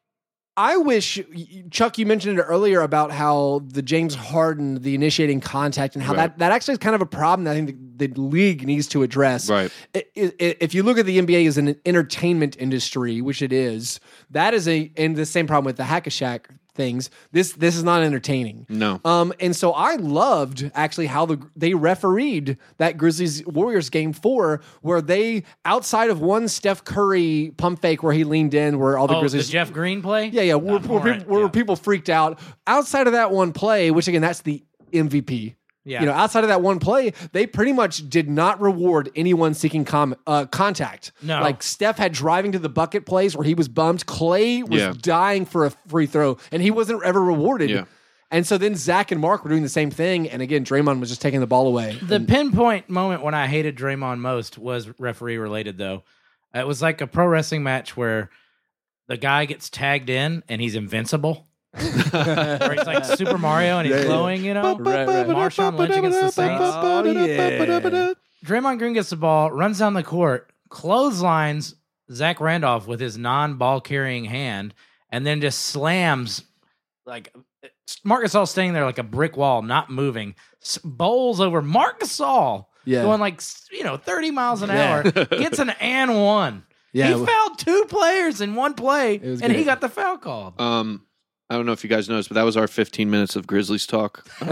A: I wish, Chuck, you mentioned it earlier about how the James Harden, the initiating contact, and how
C: Right.
A: that actually is kind of a problem that I think the league needs to address.
C: Right.
A: If you look at the NBA as an entertainment industry, which it is, that is and the same problem with the Hack-a-Shack things. This is not entertaining.
C: No.
A: And so I loved actually how they refereed that Grizzlies Warriors Game 4, where they, outside of one Steph Curry pump fake where he leaned in, where all the Grizzlies
B: the Jeff Green play?
A: yeah, where people freaked out. Outside of that one play, which again, that's the MVP.
B: Yeah.
A: You know, outside of that one play, they pretty much did not reward anyone seeking contact.
B: No.
A: Like Steph had driving to the bucket plays where he was bumped. Clay was dying for a free throw, and he wasn't ever rewarded.
C: Yeah.
A: And so then Zach and Mark were doing the same thing, and again, Draymond was just taking the ball away.
B: The pinpoint moment when I hated Draymond most was referee related, though. It was like a pro wrestling match where the guy gets tagged in and he's invincible. Where he's like Super Mario and he's glowing, you know?
A: Right.
B: Marshawn Lynch against the Saints.
A: Oh, yeah.
B: Draymond Green gets the ball, runs down the court, clotheslines Zach Randolph with his non-ball carrying hand, and then just slams like Marc Gasol standing there like a brick wall, not moving, bowls over Marc Gasol, going like 30 miles an hour, gets an and one.
A: Yeah,
B: he fouled two players in one play, and
A: good.
B: he got the foul called.
C: I don't know if you guys noticed, but that was our 15 minutes of Grizzlies talk. So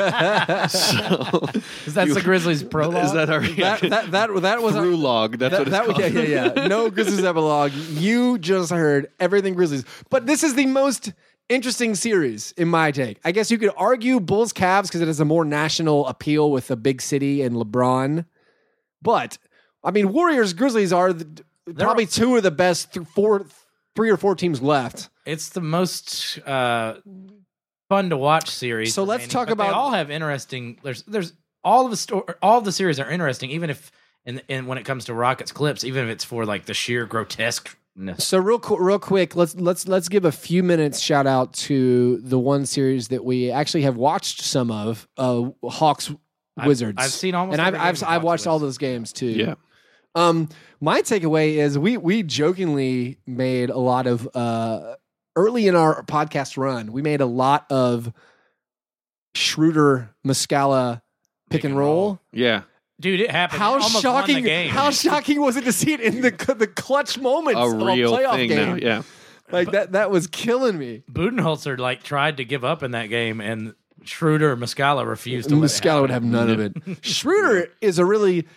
B: That's the Grizzlies prologue.
C: is that our
A: that was
C: through log? That's what it's called.
A: yeah. No Grizzlies epilogue. You just heard everything Grizzlies. But this is the most interesting series in my take. I guess you could argue Bulls Cavs because it has a more national appeal with the big city and LeBron. But I mean, Warriors Grizzlies are probably two of the best three or four teams left.
B: It's the most fun to watch series.
A: So let's talk
B: but
A: about.
B: They all have interesting. There's all of the series are interesting, even if in when it comes to Rockets Clips, even if it's for like the sheer grotesqueness.
A: So real quick, let's give a few minutes shout out to the one series that we actually have watched some of, Hawks Wizards.
B: I've seen almost,
A: and
B: every game of
A: I've
B: Hawks
A: watched all
B: Wizards.
A: those games too.
C: Yeah.
A: My takeaway is we jokingly made a lot of early in our podcast run, we made a lot of Schroeder Muscala pick and roll.
C: Yeah.
B: Dude, it happened.
A: How
B: It almost
A: shocking!
B: Won the game.
A: How shocking was it to see it in the clutch moments
C: A
A: of
C: real
A: a playoff
C: thing
A: game?
C: now. Yeah.
A: Like that was killing me.
B: Budenholzer like tried to give up in that game, and Schroeder Muscala refused to. let it
A: Muscala would have none of it. Schroeder is a really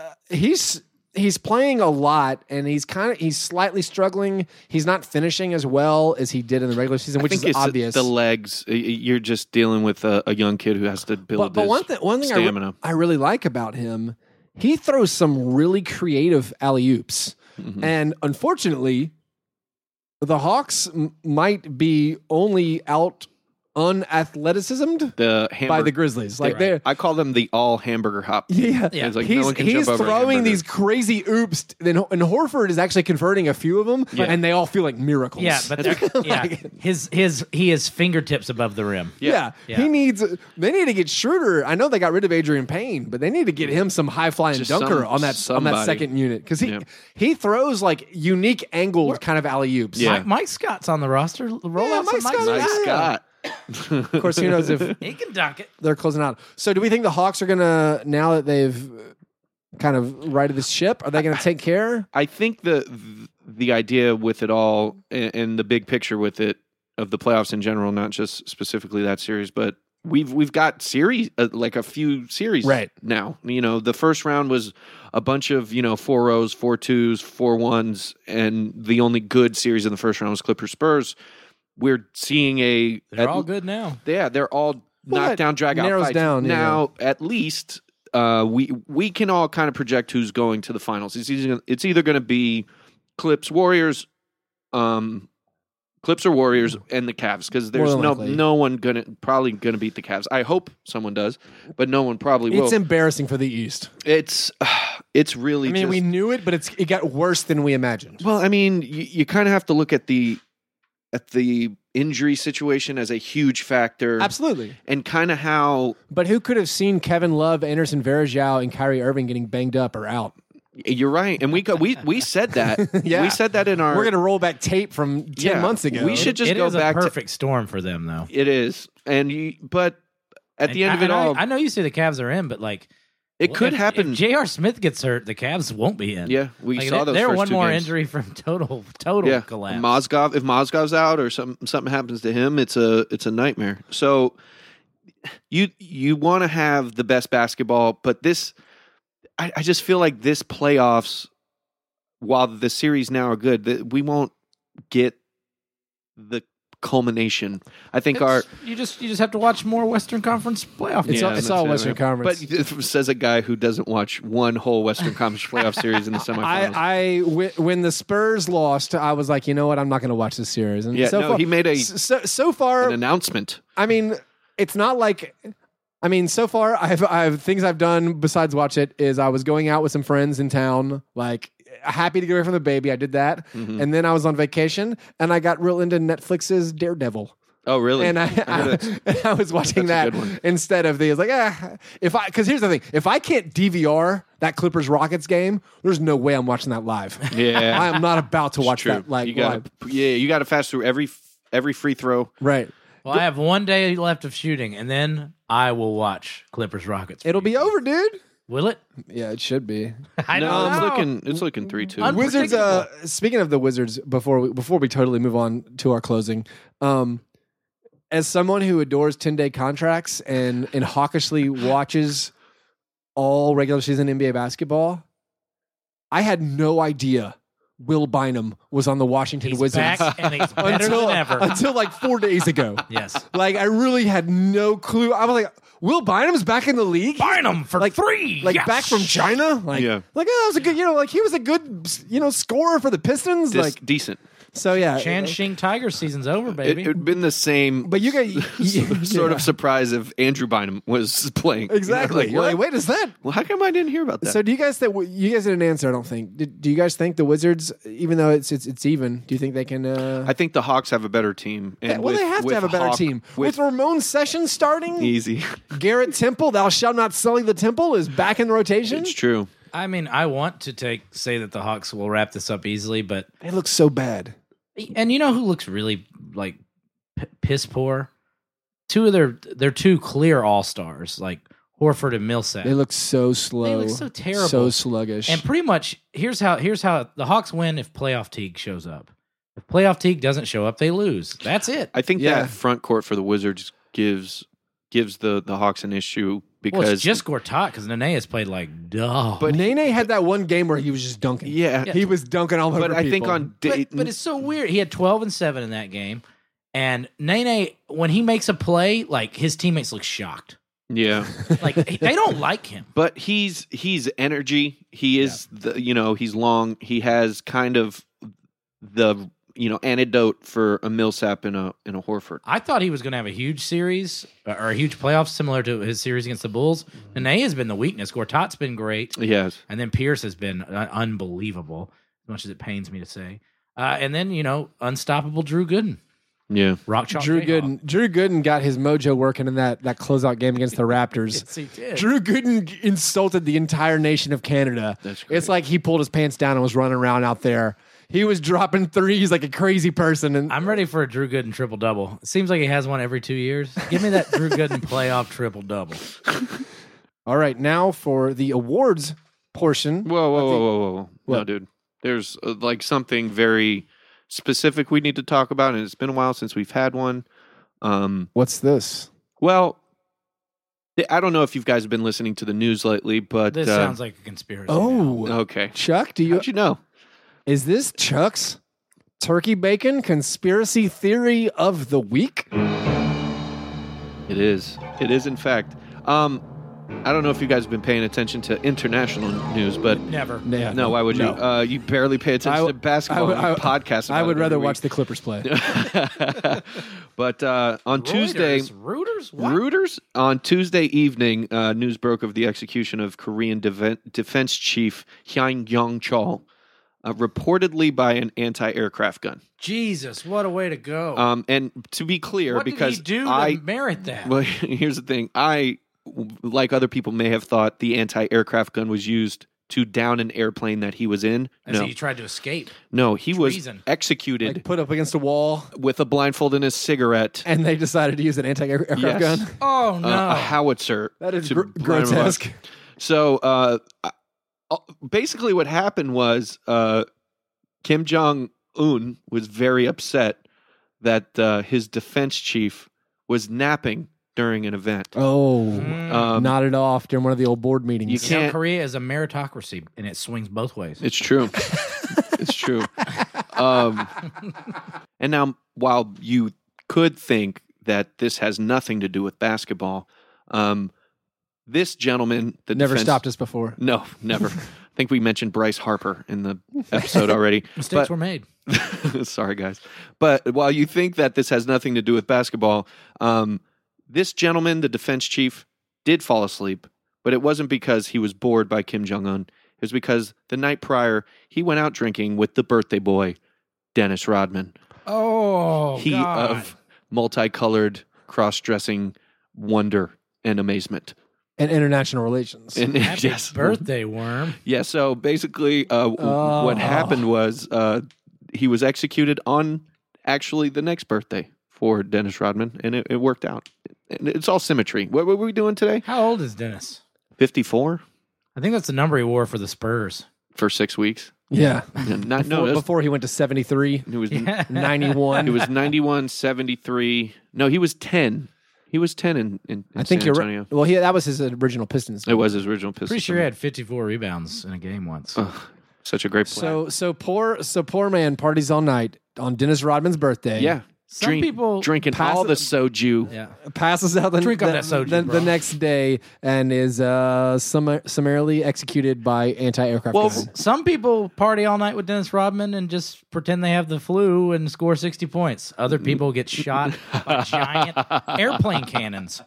A: he's playing a lot, and he's slightly struggling. He's not finishing as well as he did in the regular season, which
C: I
A: is
C: think it's
A: obvious.
C: the legs. You're just dealing with a young kid who has to build
A: But one thing
C: stamina.
A: I really like about him, he throws some really creative alley-oops.
C: Mm-hmm.
A: And unfortunately, the Hawks might be only out unathleticismed
C: The
A: by the Grizzlies. Like they're
C: I call them the all hamburger hop.
A: yeah.
C: It's like
A: he's
C: no one can jump over a
A: throwing
C: hamburger.
A: these crazy oops, and Horford is actually converting a few of them, and they all feel like miracles.
B: Yeah, but he is fingertips above the rim.
A: Yeah.
B: Yeah.
A: They need to get Schroeder. I know they got rid of Adrian Payne, but they need to get him some high flying
C: Just
A: dunker on that
C: somebody.
A: second unit because he throws like unique angled kind of alley oops.
C: Yeah.
B: Mike Scott's on the roster. Roll out some
A: Mike
B: Mike
A: Scott.
B: Scott.
C: Nice Scott.
A: Of course, who knows if
B: He can dunk it.
A: they're closing out. So, do we think the Hawks are gonna, now that they've kind of righted the ship? Are they going to take care?
C: I think the idea with it all and the big picture with it of the playoffs in general, not just specifically that series, but we've got series like a few series
A: Right
C: now. The first round was a bunch of 4-0s, 4-2s, 4-1s, and the only good series in the first round was Clippers Spurs. We're seeing
B: they're all good now.
C: Yeah, they're all knockdown, drag out
A: narrows
C: fights.
A: down
C: Now, at least we can all kind of project who's going to the finals. It's either going to be Clips Warriors, Clips or Warriors, and the Cavs, because there's no one probably gonna beat the Cavs. I hope someone does, but no one probably will.
A: It's embarrassing for the East.
C: It's really.
A: I mean, we knew it, but it got worse than we imagined.
C: Well, I mean, you kind of have to look at the injury situation as a huge factor.
A: Absolutely.
C: And kind of how...
A: But who could have seen Kevin Love, Anderson Varejao, and Kyrie Irving getting banged up or out?
C: You're right. And we said that.
A: Yeah.
C: We said that in our...
A: We're going to roll back tape from 10 months ago.
C: We should just go back
B: to... It is a perfect storm for them, though.
C: It is. But at the end of it all...
B: I know you say the Cavs are in, but like...
C: It could happen.
B: If J.R. Smith gets hurt, the Cavs won't be in.
C: Yeah, we saw those
B: They're
C: first
B: one
C: two
B: more
C: games.
B: injury from total collapse.
C: If Mozgov's out or something happens to him, it's a nightmare. So you want to have the best basketball, but this, I just feel like this playoffs, while the series now are good, we won't get the culmination. I think
B: you just have to watch more Western Conference playoff games.
A: It's all Western Conference.
C: But it says a guy who doesn't watch one whole Western Conference playoff series in the semifinals.
A: When the Spurs lost, I was like, you know what? I'm not going to watch this series. And
C: he made
A: so far
C: an announcement.
A: I mean, it's not like. I mean, so far, I've things I've done besides watch it is I was going out with some friends in town, like happy to get away from the baby. I did that, and then I was on vacation, and I got real into Netflix's Daredevil.
C: Oh, really?
A: And I was watching that instead of the. It's like, because here's the thing: if I can't DVR that Clippers Rockets game, there's no way I'm watching that live.
C: Yeah,
A: I am not about to watch that live.
C: You got to fast through every free throw.
A: Right.
B: Well, I have one day left of shooting, and then I will watch Clippers Rockets.
A: It'll be over, dude.
B: Will it?
A: Yeah, it should be.
B: I don't know.
C: It's looking 3-2.
A: Wizards. Speaking of the Wizards, before we totally move on to our closing, as someone who adores 10-day contracts and hawkishly watches all regular season NBA basketball, I had no idea Will Bynum was on the Washington Wizards.
B: Back and he's better than ever.
A: Until like 4 days ago.
B: Yes.
A: Like, I really had no clue. I was like, Will Bynum's back in the league?
B: Bynum for three.
A: Like, back from China? Like, that was a good, he was a good, scorer for the Pistons.
C: Decent.
A: So, yeah.
B: Changshing Tiger season's over, baby.
C: It would have been the same.
A: But you got
C: sort of surprise if Andrew Bynum was playing.
A: Exactly. You're like, wait, is that?
C: Well, how come I didn't hear about that?
A: So, do you guys think you guys didn't answer? I don't think. Do you guys think the Wizards, even though it's even, do you think they can?
C: I think the Hawks have a better team. And
A: they have to have a better team with Ramon Sessions starting.
C: Easy.
A: Garrett Temple, thou shalt not sully the temple, is back in the rotation.
C: It's true.
B: I mean, I want to say that the Hawks will wrap this up easily, but
A: they look so bad.
B: And you know who looks really like piss poor? Two of their two clear all-stars, like Horford and Millsap.
A: They look so slow.
B: They look so terrible.
A: So sluggish.
B: And pretty much here's how the Hawks win if playoff Teague shows up. If playoff Teague doesn't show up, they lose. That's it.
C: I think that front court for the Wizards gives the Hawks an issue because
B: it's just Gortat because Nene has played like dog.
A: But Nene had that one game where he was just dunking.
C: Yeah.
A: He was dunking all over people.
C: But I think
B: but it's so weird. He had 12 and 7 in that game. And Nene, when he makes a play, like his teammates look shocked.
C: Yeah.
B: Like they don't like him.
C: But he's energy. He is he's long. He has kind of the antidote for a Millsap and a Horford.
B: I thought he was going to have a huge series or a huge playoff similar to his series against the Bulls. Nene has been the weakness. Gortat's been great.
C: Yes.
B: And then Pierce has been unbelievable, as much as it pains me to say. And then, unstoppable Drew Gooden.
C: Yeah.
B: Rock chalk
A: Drew Gooden got his mojo working in that closeout game against the Raptors.
B: Yes, he did.
A: Drew Gooden insulted the entire nation of Canada.
C: That's great.
A: It's like he pulled his pants down and was running around out there. He was dropping threes like a crazy person. And
B: I'm ready for a Drew Gooden triple-double. It seems like he has one every 2 years. Give me that Drew Gooden playoff triple-double.
A: All right, now for the awards portion.
C: Whoa. No,
A: What?
C: dude. There's like something very specific we need to talk about, and it's been a while since we've had one.
A: What's this?
C: Well, I don't know if you guys have been listening to the news lately, but
B: This sounds like a conspiracy.
A: Oh,
C: okay.
A: Chuck,
C: How'd you know?
A: is this Chuck's turkey bacon conspiracy theory of the week?
C: It is. It is, in fact. I don't know if you guys have been paying attention to international news, but
B: Never.
A: Yeah,
C: no, why would you?
A: no.
C: You barely pay attention to basketball podcasts.
A: I would rather watch the Clippers play.
C: But on Tuesday,
B: Reuters? What?
C: Reuters on Tuesday evening, news broke of the execution of Korean defense chief Hyang Yong-chol, reportedly by an anti-aircraft gun.
B: Jesus, what a way to go.
C: And to be clear,
B: what
C: because
B: did he do to merit that?
C: well, here's the thing. I, like other people may have thought, the anti-aircraft gun was used to down an airplane that he was in.
B: I see he tried to escape.
C: No, he
B: Treason.
C: was executed
A: Like put up against a wall,
C: with a blindfold and a cigarette.
A: and they decided to use an anti-aircraft
C: Yes.
A: gun.
B: Oh, no.
C: A howitzer.
A: That is
C: to blind him up.
A: grotesque.
C: So basically what happened was Kim Jong-un was very upset that his defense chief was napping during an event.
A: Oh,
C: Um,
A: nodded off during one of the old board meetings.
C: You
B: You know,
C: can't-
B: Korea is a meritocracy, and it swings both ways.
C: It's true. It's true. And now, while you could think that this has nothing to do with basketball, this gentleman, the
A: Never
C: defense-
A: stopped us before.
C: No, never. I think we mentioned Bryce Harper in the episode already.
B: Mistakes
C: But-
B: were made.
C: Sorry, guys. But while you think that this has nothing to do with basketball, this gentleman, the defense chief, did fall asleep, but it wasn't because he was bored by Kim Jong-un. It was because the night prior, he went out drinking with the birthday boy, Dennis Rodman.
B: Oh,
C: He
B: God.
C: of multicolored, cross-dressing wonder and amazement.
A: And international relations.
C: And
B: Happy
C: yes.
B: birthday, worm.
C: Yeah, so basically
A: Oh.
C: what happened was he was executed on actually the next birthday for Dennis Rodman, and it worked out. And it's all symmetry. What were we doing today?
B: How old is Dennis?
C: 54
B: I think that's the number he wore for the Spurs.
C: for 6 weeks.
A: yeah.
C: And not,
A: Before,
C: no,
A: before he went to 73,
C: it was,
B: Yeah.
A: 91.
C: it was 91, 73. No, he was 10. He was 10 in
A: I think
C: San
A: you're
C: Antonio.
A: right. Well, that was his original Pistons.
C: It was his original Pistons.
B: Pretty sure he had 54 rebounds in a game once.
C: Such a great play.
A: So poor man parties all night on Dennis Rodman's birthday.
C: yeah.
B: Some people
C: drinking
A: pass
C: all
A: it-
C: the soju.
B: Yeah.
A: Passes out the,
B: Drink up
A: the,
B: that soju,
A: the,
B: bro.
A: the next day and is summarily executed by anti-aircraft
C: Well,
A: guns.
B: Some people party all night with Dennis Rodman and just pretend they have the flu and score 60 points. Other people get shot by giant airplane cannons.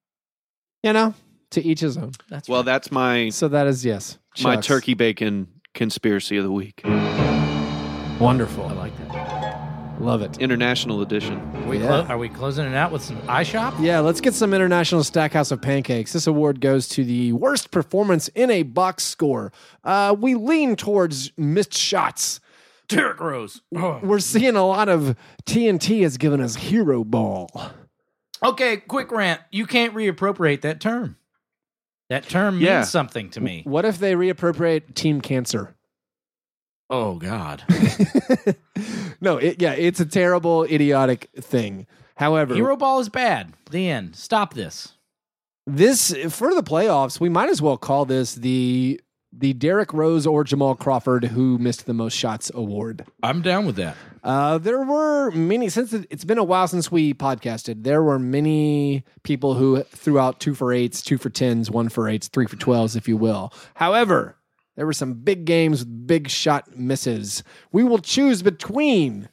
A: You know, to each his own.
B: That's
C: Well,
B: right.
C: that's my
A: So that is, yes.
C: my
A: Chuck's.
C: turkey bacon conspiracy of the week.
A: Wonderful.
B: I like that.
A: Love it.
C: International edition.
A: Yeah.
B: Are we closing it out with some iShop?
A: Yeah, let's get some International Stackhouse of Pancakes. This award goes to the worst performance in a box score. We lean towards missed shots.
B: Derrick Rose. Oh.
A: We're seeing a lot of TNT has given us hero ball.
B: Okay, quick rant. You can't reappropriate that term. That term
C: Yeah.
B: means something to me.
A: What if they reappropriate Team Cancer?
B: Oh, God.
A: No, it's a terrible, idiotic thing. However,
B: Hero ball is bad. The end. Stop this.
A: this for the playoffs, we might as well call this the Derrick Rose or Jamal Crawford who missed the most shots award.
B: I'm down with that.
A: There were many, since it's been a while since we podcasted, there were many people who threw out 2 for 8s, 2 for 10s, 1 for 8s, 3 for 12s, if you will. However, there were some big games with big shot misses. We will choose between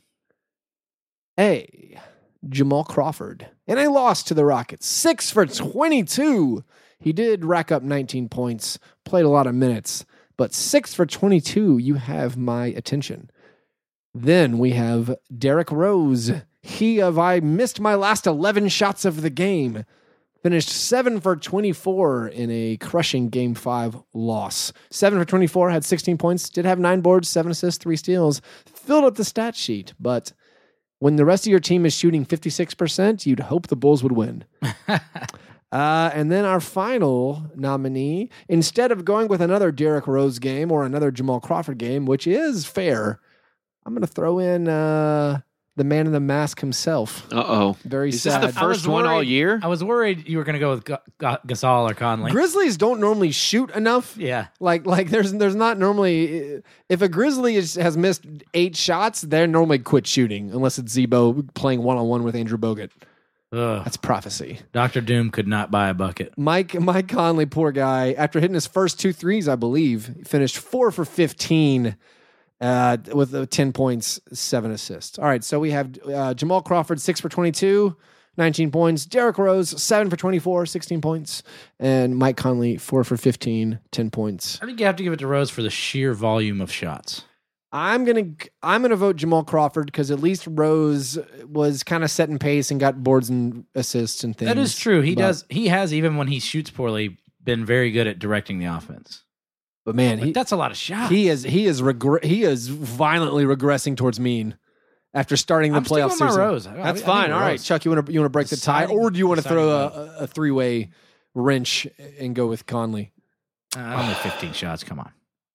A: A, Jamal Crawford, and a loss to the Rockets, 6 for 22. He did rack up 19 points, played a lot of minutes, but 6 for 22, you have my attention. Then we have Derrick Rose. I missed my last 11 shots of the game. Finished 7 for 24 in a crushing Game 5 loss. 7 for 24, had 16 points, did have 9 boards, 7 assists, 3 steals. Filled up the stat sheet, but when the rest of your team is shooting 56%, you'd hope the Bulls would win. And then our final nominee, instead of going with another Derrick Rose game or another Jamal Crawford game, which is fair, I'm going to throw in the man in the mask himself.
C: Uh-oh.
A: Very
C: Is
A: sad.
C: this the first one all year?
B: I was worried you were going to go with Gasol or Conley.
A: Grizzlies don't normally shoot enough.
B: Yeah.
A: Like there's not normally, if a Grizzly has missed 8 shots, they're normally quit shooting unless it's Zebo playing one-on-one with Andrew Bogut.
B: Ugh.
A: That's prophecy.
B: Dr. Doom could not buy a bucket.
A: Mike Conley, poor guy, after hitting his first 2 threes, I believe, finished 4 for 15 with 10 points, 7 assists. All right, so we have Jamal Crawford, 6 for 22, 19 points. Derrick Rose, 7 for 24, 16 points. And Mike Conley, 4 for 15, 10 points.
B: I think you have to give it to Rose for the sheer volume of shots.
A: I'm gonna vote Jamal Crawford because at least Rose was kind of setting pace and got boards and assists and things.
B: That is true. He has, even when he shoots poorly, been very good at directing the offense.
A: But man,
B: That's a lot of shots.
A: he is violently regressing towards mean after starting the
B: I'm sticking
A: playoff
B: with my
A: season.
B: Rose.
A: That's
B: I
A: fine.
B: think
A: All right,
B: Rose.
A: Chuck, you want to break the tie,
B: Deciding-
A: or do you want to throw
B: deciding
A: a 3-way wrench and go with Conley?
B: Only 15 shots. Come on.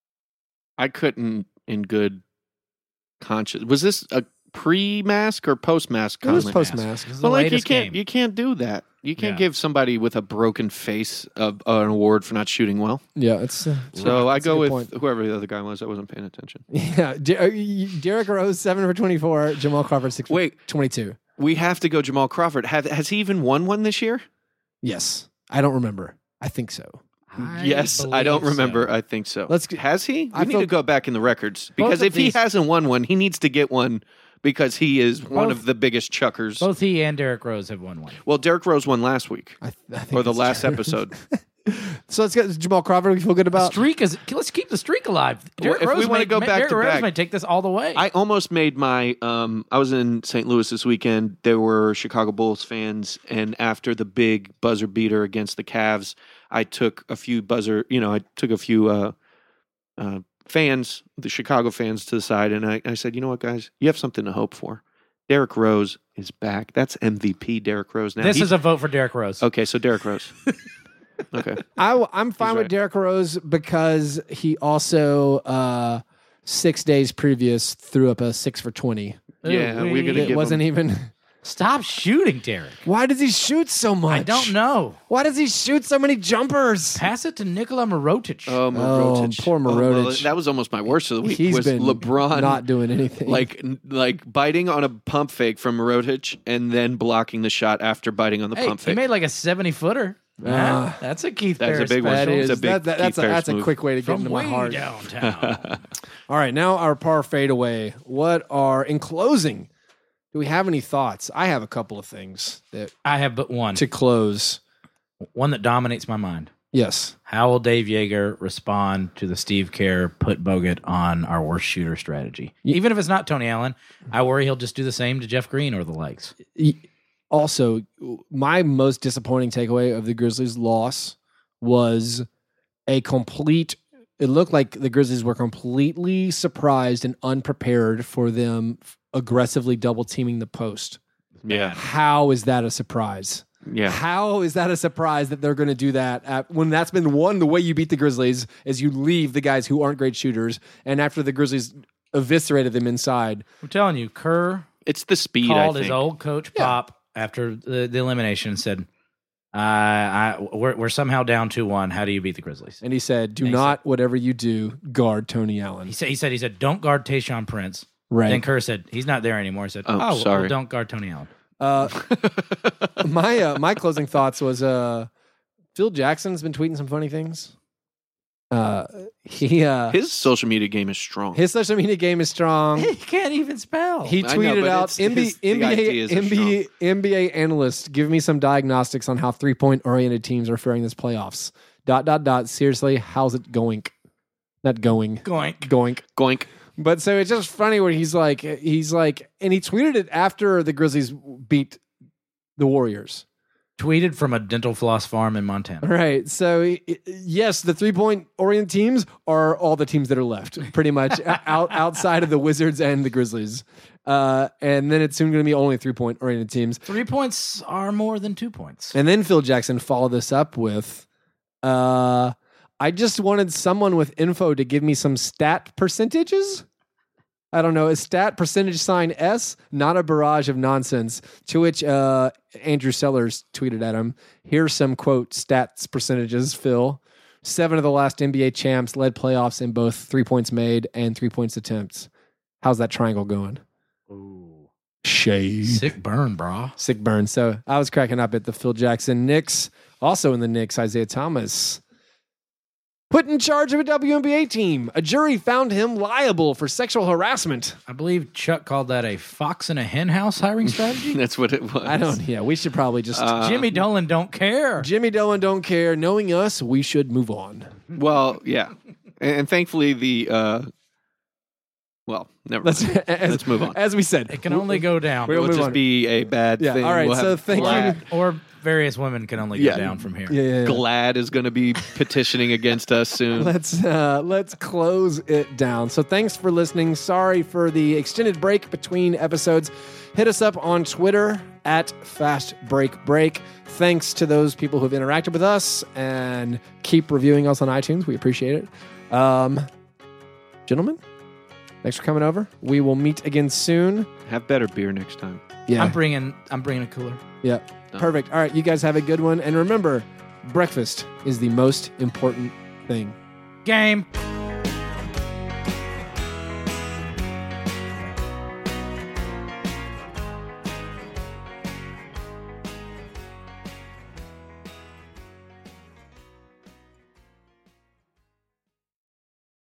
C: I couldn't in good conscience. Was this a pre-mask or post-mask?
A: It was
C: Conley?
A: post-mask.
B: This is
C: But
B: the
C: like you
B: latest
C: can't
B: game.
C: do that. You can't
B: Yeah.
C: give somebody with a broken face an award for not shooting well.
A: Yeah, it's
C: So I
A: that's a
C: go
A: good
C: with
A: point.
C: whoever the other guy was. I wasn't paying attention.
A: Yeah. Derrick Rose 7 for 24, Jamal Crawford 6 for
C: Wait.
A: 22.
C: We have to go Jamal Crawford. Has he even won one this year?
A: Yes, I don't remember. I think so.
C: Yes, I don't
B: believe
C: remember.
B: so.
C: I think so.
A: Has
C: he?
A: I
C: We need
A: feel-
C: to go back in the records because
A: of
C: if he
A: these-
C: hasn't won one, he needs to get one because he is one
B: Both-
C: of the biggest chuckers.
B: Both he and Derrick Rose have won one.
C: Well, Derrick Rose won last week
A: I think
C: or the
A: that's
C: last
A: true.
C: episode.
A: So let's get Jamal Crawford. We feel good about.
B: Let's keep the streak alive. Derrick
C: if we
B: Rose
C: wanna go back
B: Derrick
C: to
B: Rose
C: back-
B: may take this all the way.
C: I almost made my. I was in St. Louis this weekend. There were Chicago Bulls fans, and after the big buzzer beater against the Cavs, I took a few fans, the Chicago fans, to the side, and I said, "You know what, guys? You have something to hope for. Derrick Rose is back. That's MVP Derrick Rose now.
B: This is a vote for Derrick Rose.
C: Okay, so Derrick Rose. Okay.
A: I'm fine
C: He's
A: with
C: right.
A: Derrick Rose because he also 6 days previous threw up a 6 for 20.
C: Yeah, we're gonna
A: It
C: give
A: wasn't
C: him.
A: even.
B: Stop shooting, Derrick.
A: Why does he shoot so much?
B: I don't know.
A: Why does he shoot so many jumpers?
B: Pass it to Nikola Mirotic.
C: Oh, Mirotic.
A: poor Mirotic.
C: well, that was almost my worst of the week.
A: He's
C: was
A: been
C: LeBron
A: not doing anything.
C: like biting on a pump fake from Mirotic and then blocking the shot after biting on the
B: Hey,
C: pump
B: he
C: fake.
B: made like a 70-footer. That's a Keith
C: That's a
B: Ferris
C: big one.
B: special.
A: that
C: It's
A: is
C: a big
A: that's
C: Keith Ferris
A: a
C: move.
A: quick way to get
B: From
A: into my
B: way
A: heart.
B: downtown.
A: All right, now our par fadeaway. In closing? Do we have any thoughts? I have a couple of things that
B: I have but one.
A: to close.
B: One that dominates my mind.
A: Yes.
B: How will Dave Yeager respond to the Steve Kerr put Bogut on our worst shooter strategy? Even if it's not Tony Allen, I worry he'll just do the same to Jeff Green or the likes.
A: Also, my most disappointing takeaway of the Grizzlies' loss was a complete. It looked like the Grizzlies were completely surprised and unprepared for them aggressively double teaming the post.
C: yeah,
A: How is that a surprise?
C: yeah.
A: How is that a surprise that they're going to do that when that's been the way you beat the Grizzlies is you leave the guys who aren't great shooters, and after the Grizzlies eviscerated them inside.
B: I'm telling you, Kerr
C: It's the speed.
B: called
C: I
B: his
C: think.
B: old coach Pop after the elimination and said, we're somehow down 2-1. How do you beat the Grizzlies?
A: And he said, "Do
B: And he
A: not, whatever you do, guard Tony Allen."
B: He said, don't guard Tayshaun Prince.
A: Right.
B: Then Kerr said, he's not there anymore. He said,
C: Oh,
B: well,
C: sorry.
B: don't guard Tony Allen.
A: My closing thoughts was Phil Jackson's been tweeting some funny things.
C: His social media game is strong.
A: His social media game is strong.
B: He can't even spell.
A: He
C: I know,
A: tweeted
C: but
A: out
C: it's- the ideas are
A: NBA analyst, give me some diagnostics on how 3-point oriented teams are faring this playoffs. ... Seriously, how's it going? Not going.
B: Goink.
A: Goink.
C: Goink.
A: But so it's just funny where he's like, and he tweeted it after the Grizzlies beat the Warriors.
B: Tweeted from a dental floss farm in Montana.
A: Right. So, yes, the 3-point oriented teams are all the teams that are left, pretty much outside of the Wizards and the Grizzlies. And then it's soon going to be only 3-point oriented teams.
B: 3 points are more than 2 points.
A: And then Phil Jackson followed this up with, I just wanted someone with info to give me some stat percentages. I don't know, a stat percentage sign S, not a barrage of nonsense. To which Andrew Sellers tweeted at him, here's some, quote, stats percentages, Phil. 7 of the last NBA champs led playoffs in both 3 points made and 3 points attempts. How's that triangle going?
B: Ooh.
A: Shade.
B: Sick burn, brah.
A: Sick burn. So I was cracking up at the Phil Jackson Knicks. Also in the Knicks, Isaiah Thomas put in charge of a WNBA team. A jury found him liable for sexual harassment.
B: I believe Chuck called that a fox in a hen house hiring strategy.
C: That's what it was.
A: We should probably just...
B: Jimmy Dolan don't care.
A: Jimmy Dolan don't care. Knowing us, we should move on.
C: Well, yeah. And thankfully never mind. Let's move on.
A: As we said.
B: It can only go down.
C: It will just be a bad thing.
A: All right, so thank you.
B: Or various women can only go down from here.
A: Yeah.
C: Glad is going to be petitioning against us soon.
A: Let's close it down. So thanks for listening. Sorry for the extended break between episodes. Hit us up on Twitter at FastBreakBreak. Thanks to those people who've interacted with us, and keep reviewing us on iTunes. We appreciate it. Gentlemen, thanks for coming over. We will meet again soon.
C: Have better beer next time.
A: Yeah.
B: I'm bringing a cooler.
A: Yeah. Perfect. All right, you guys have a good one. And remember, breakfast is the most important thing.
B: Game.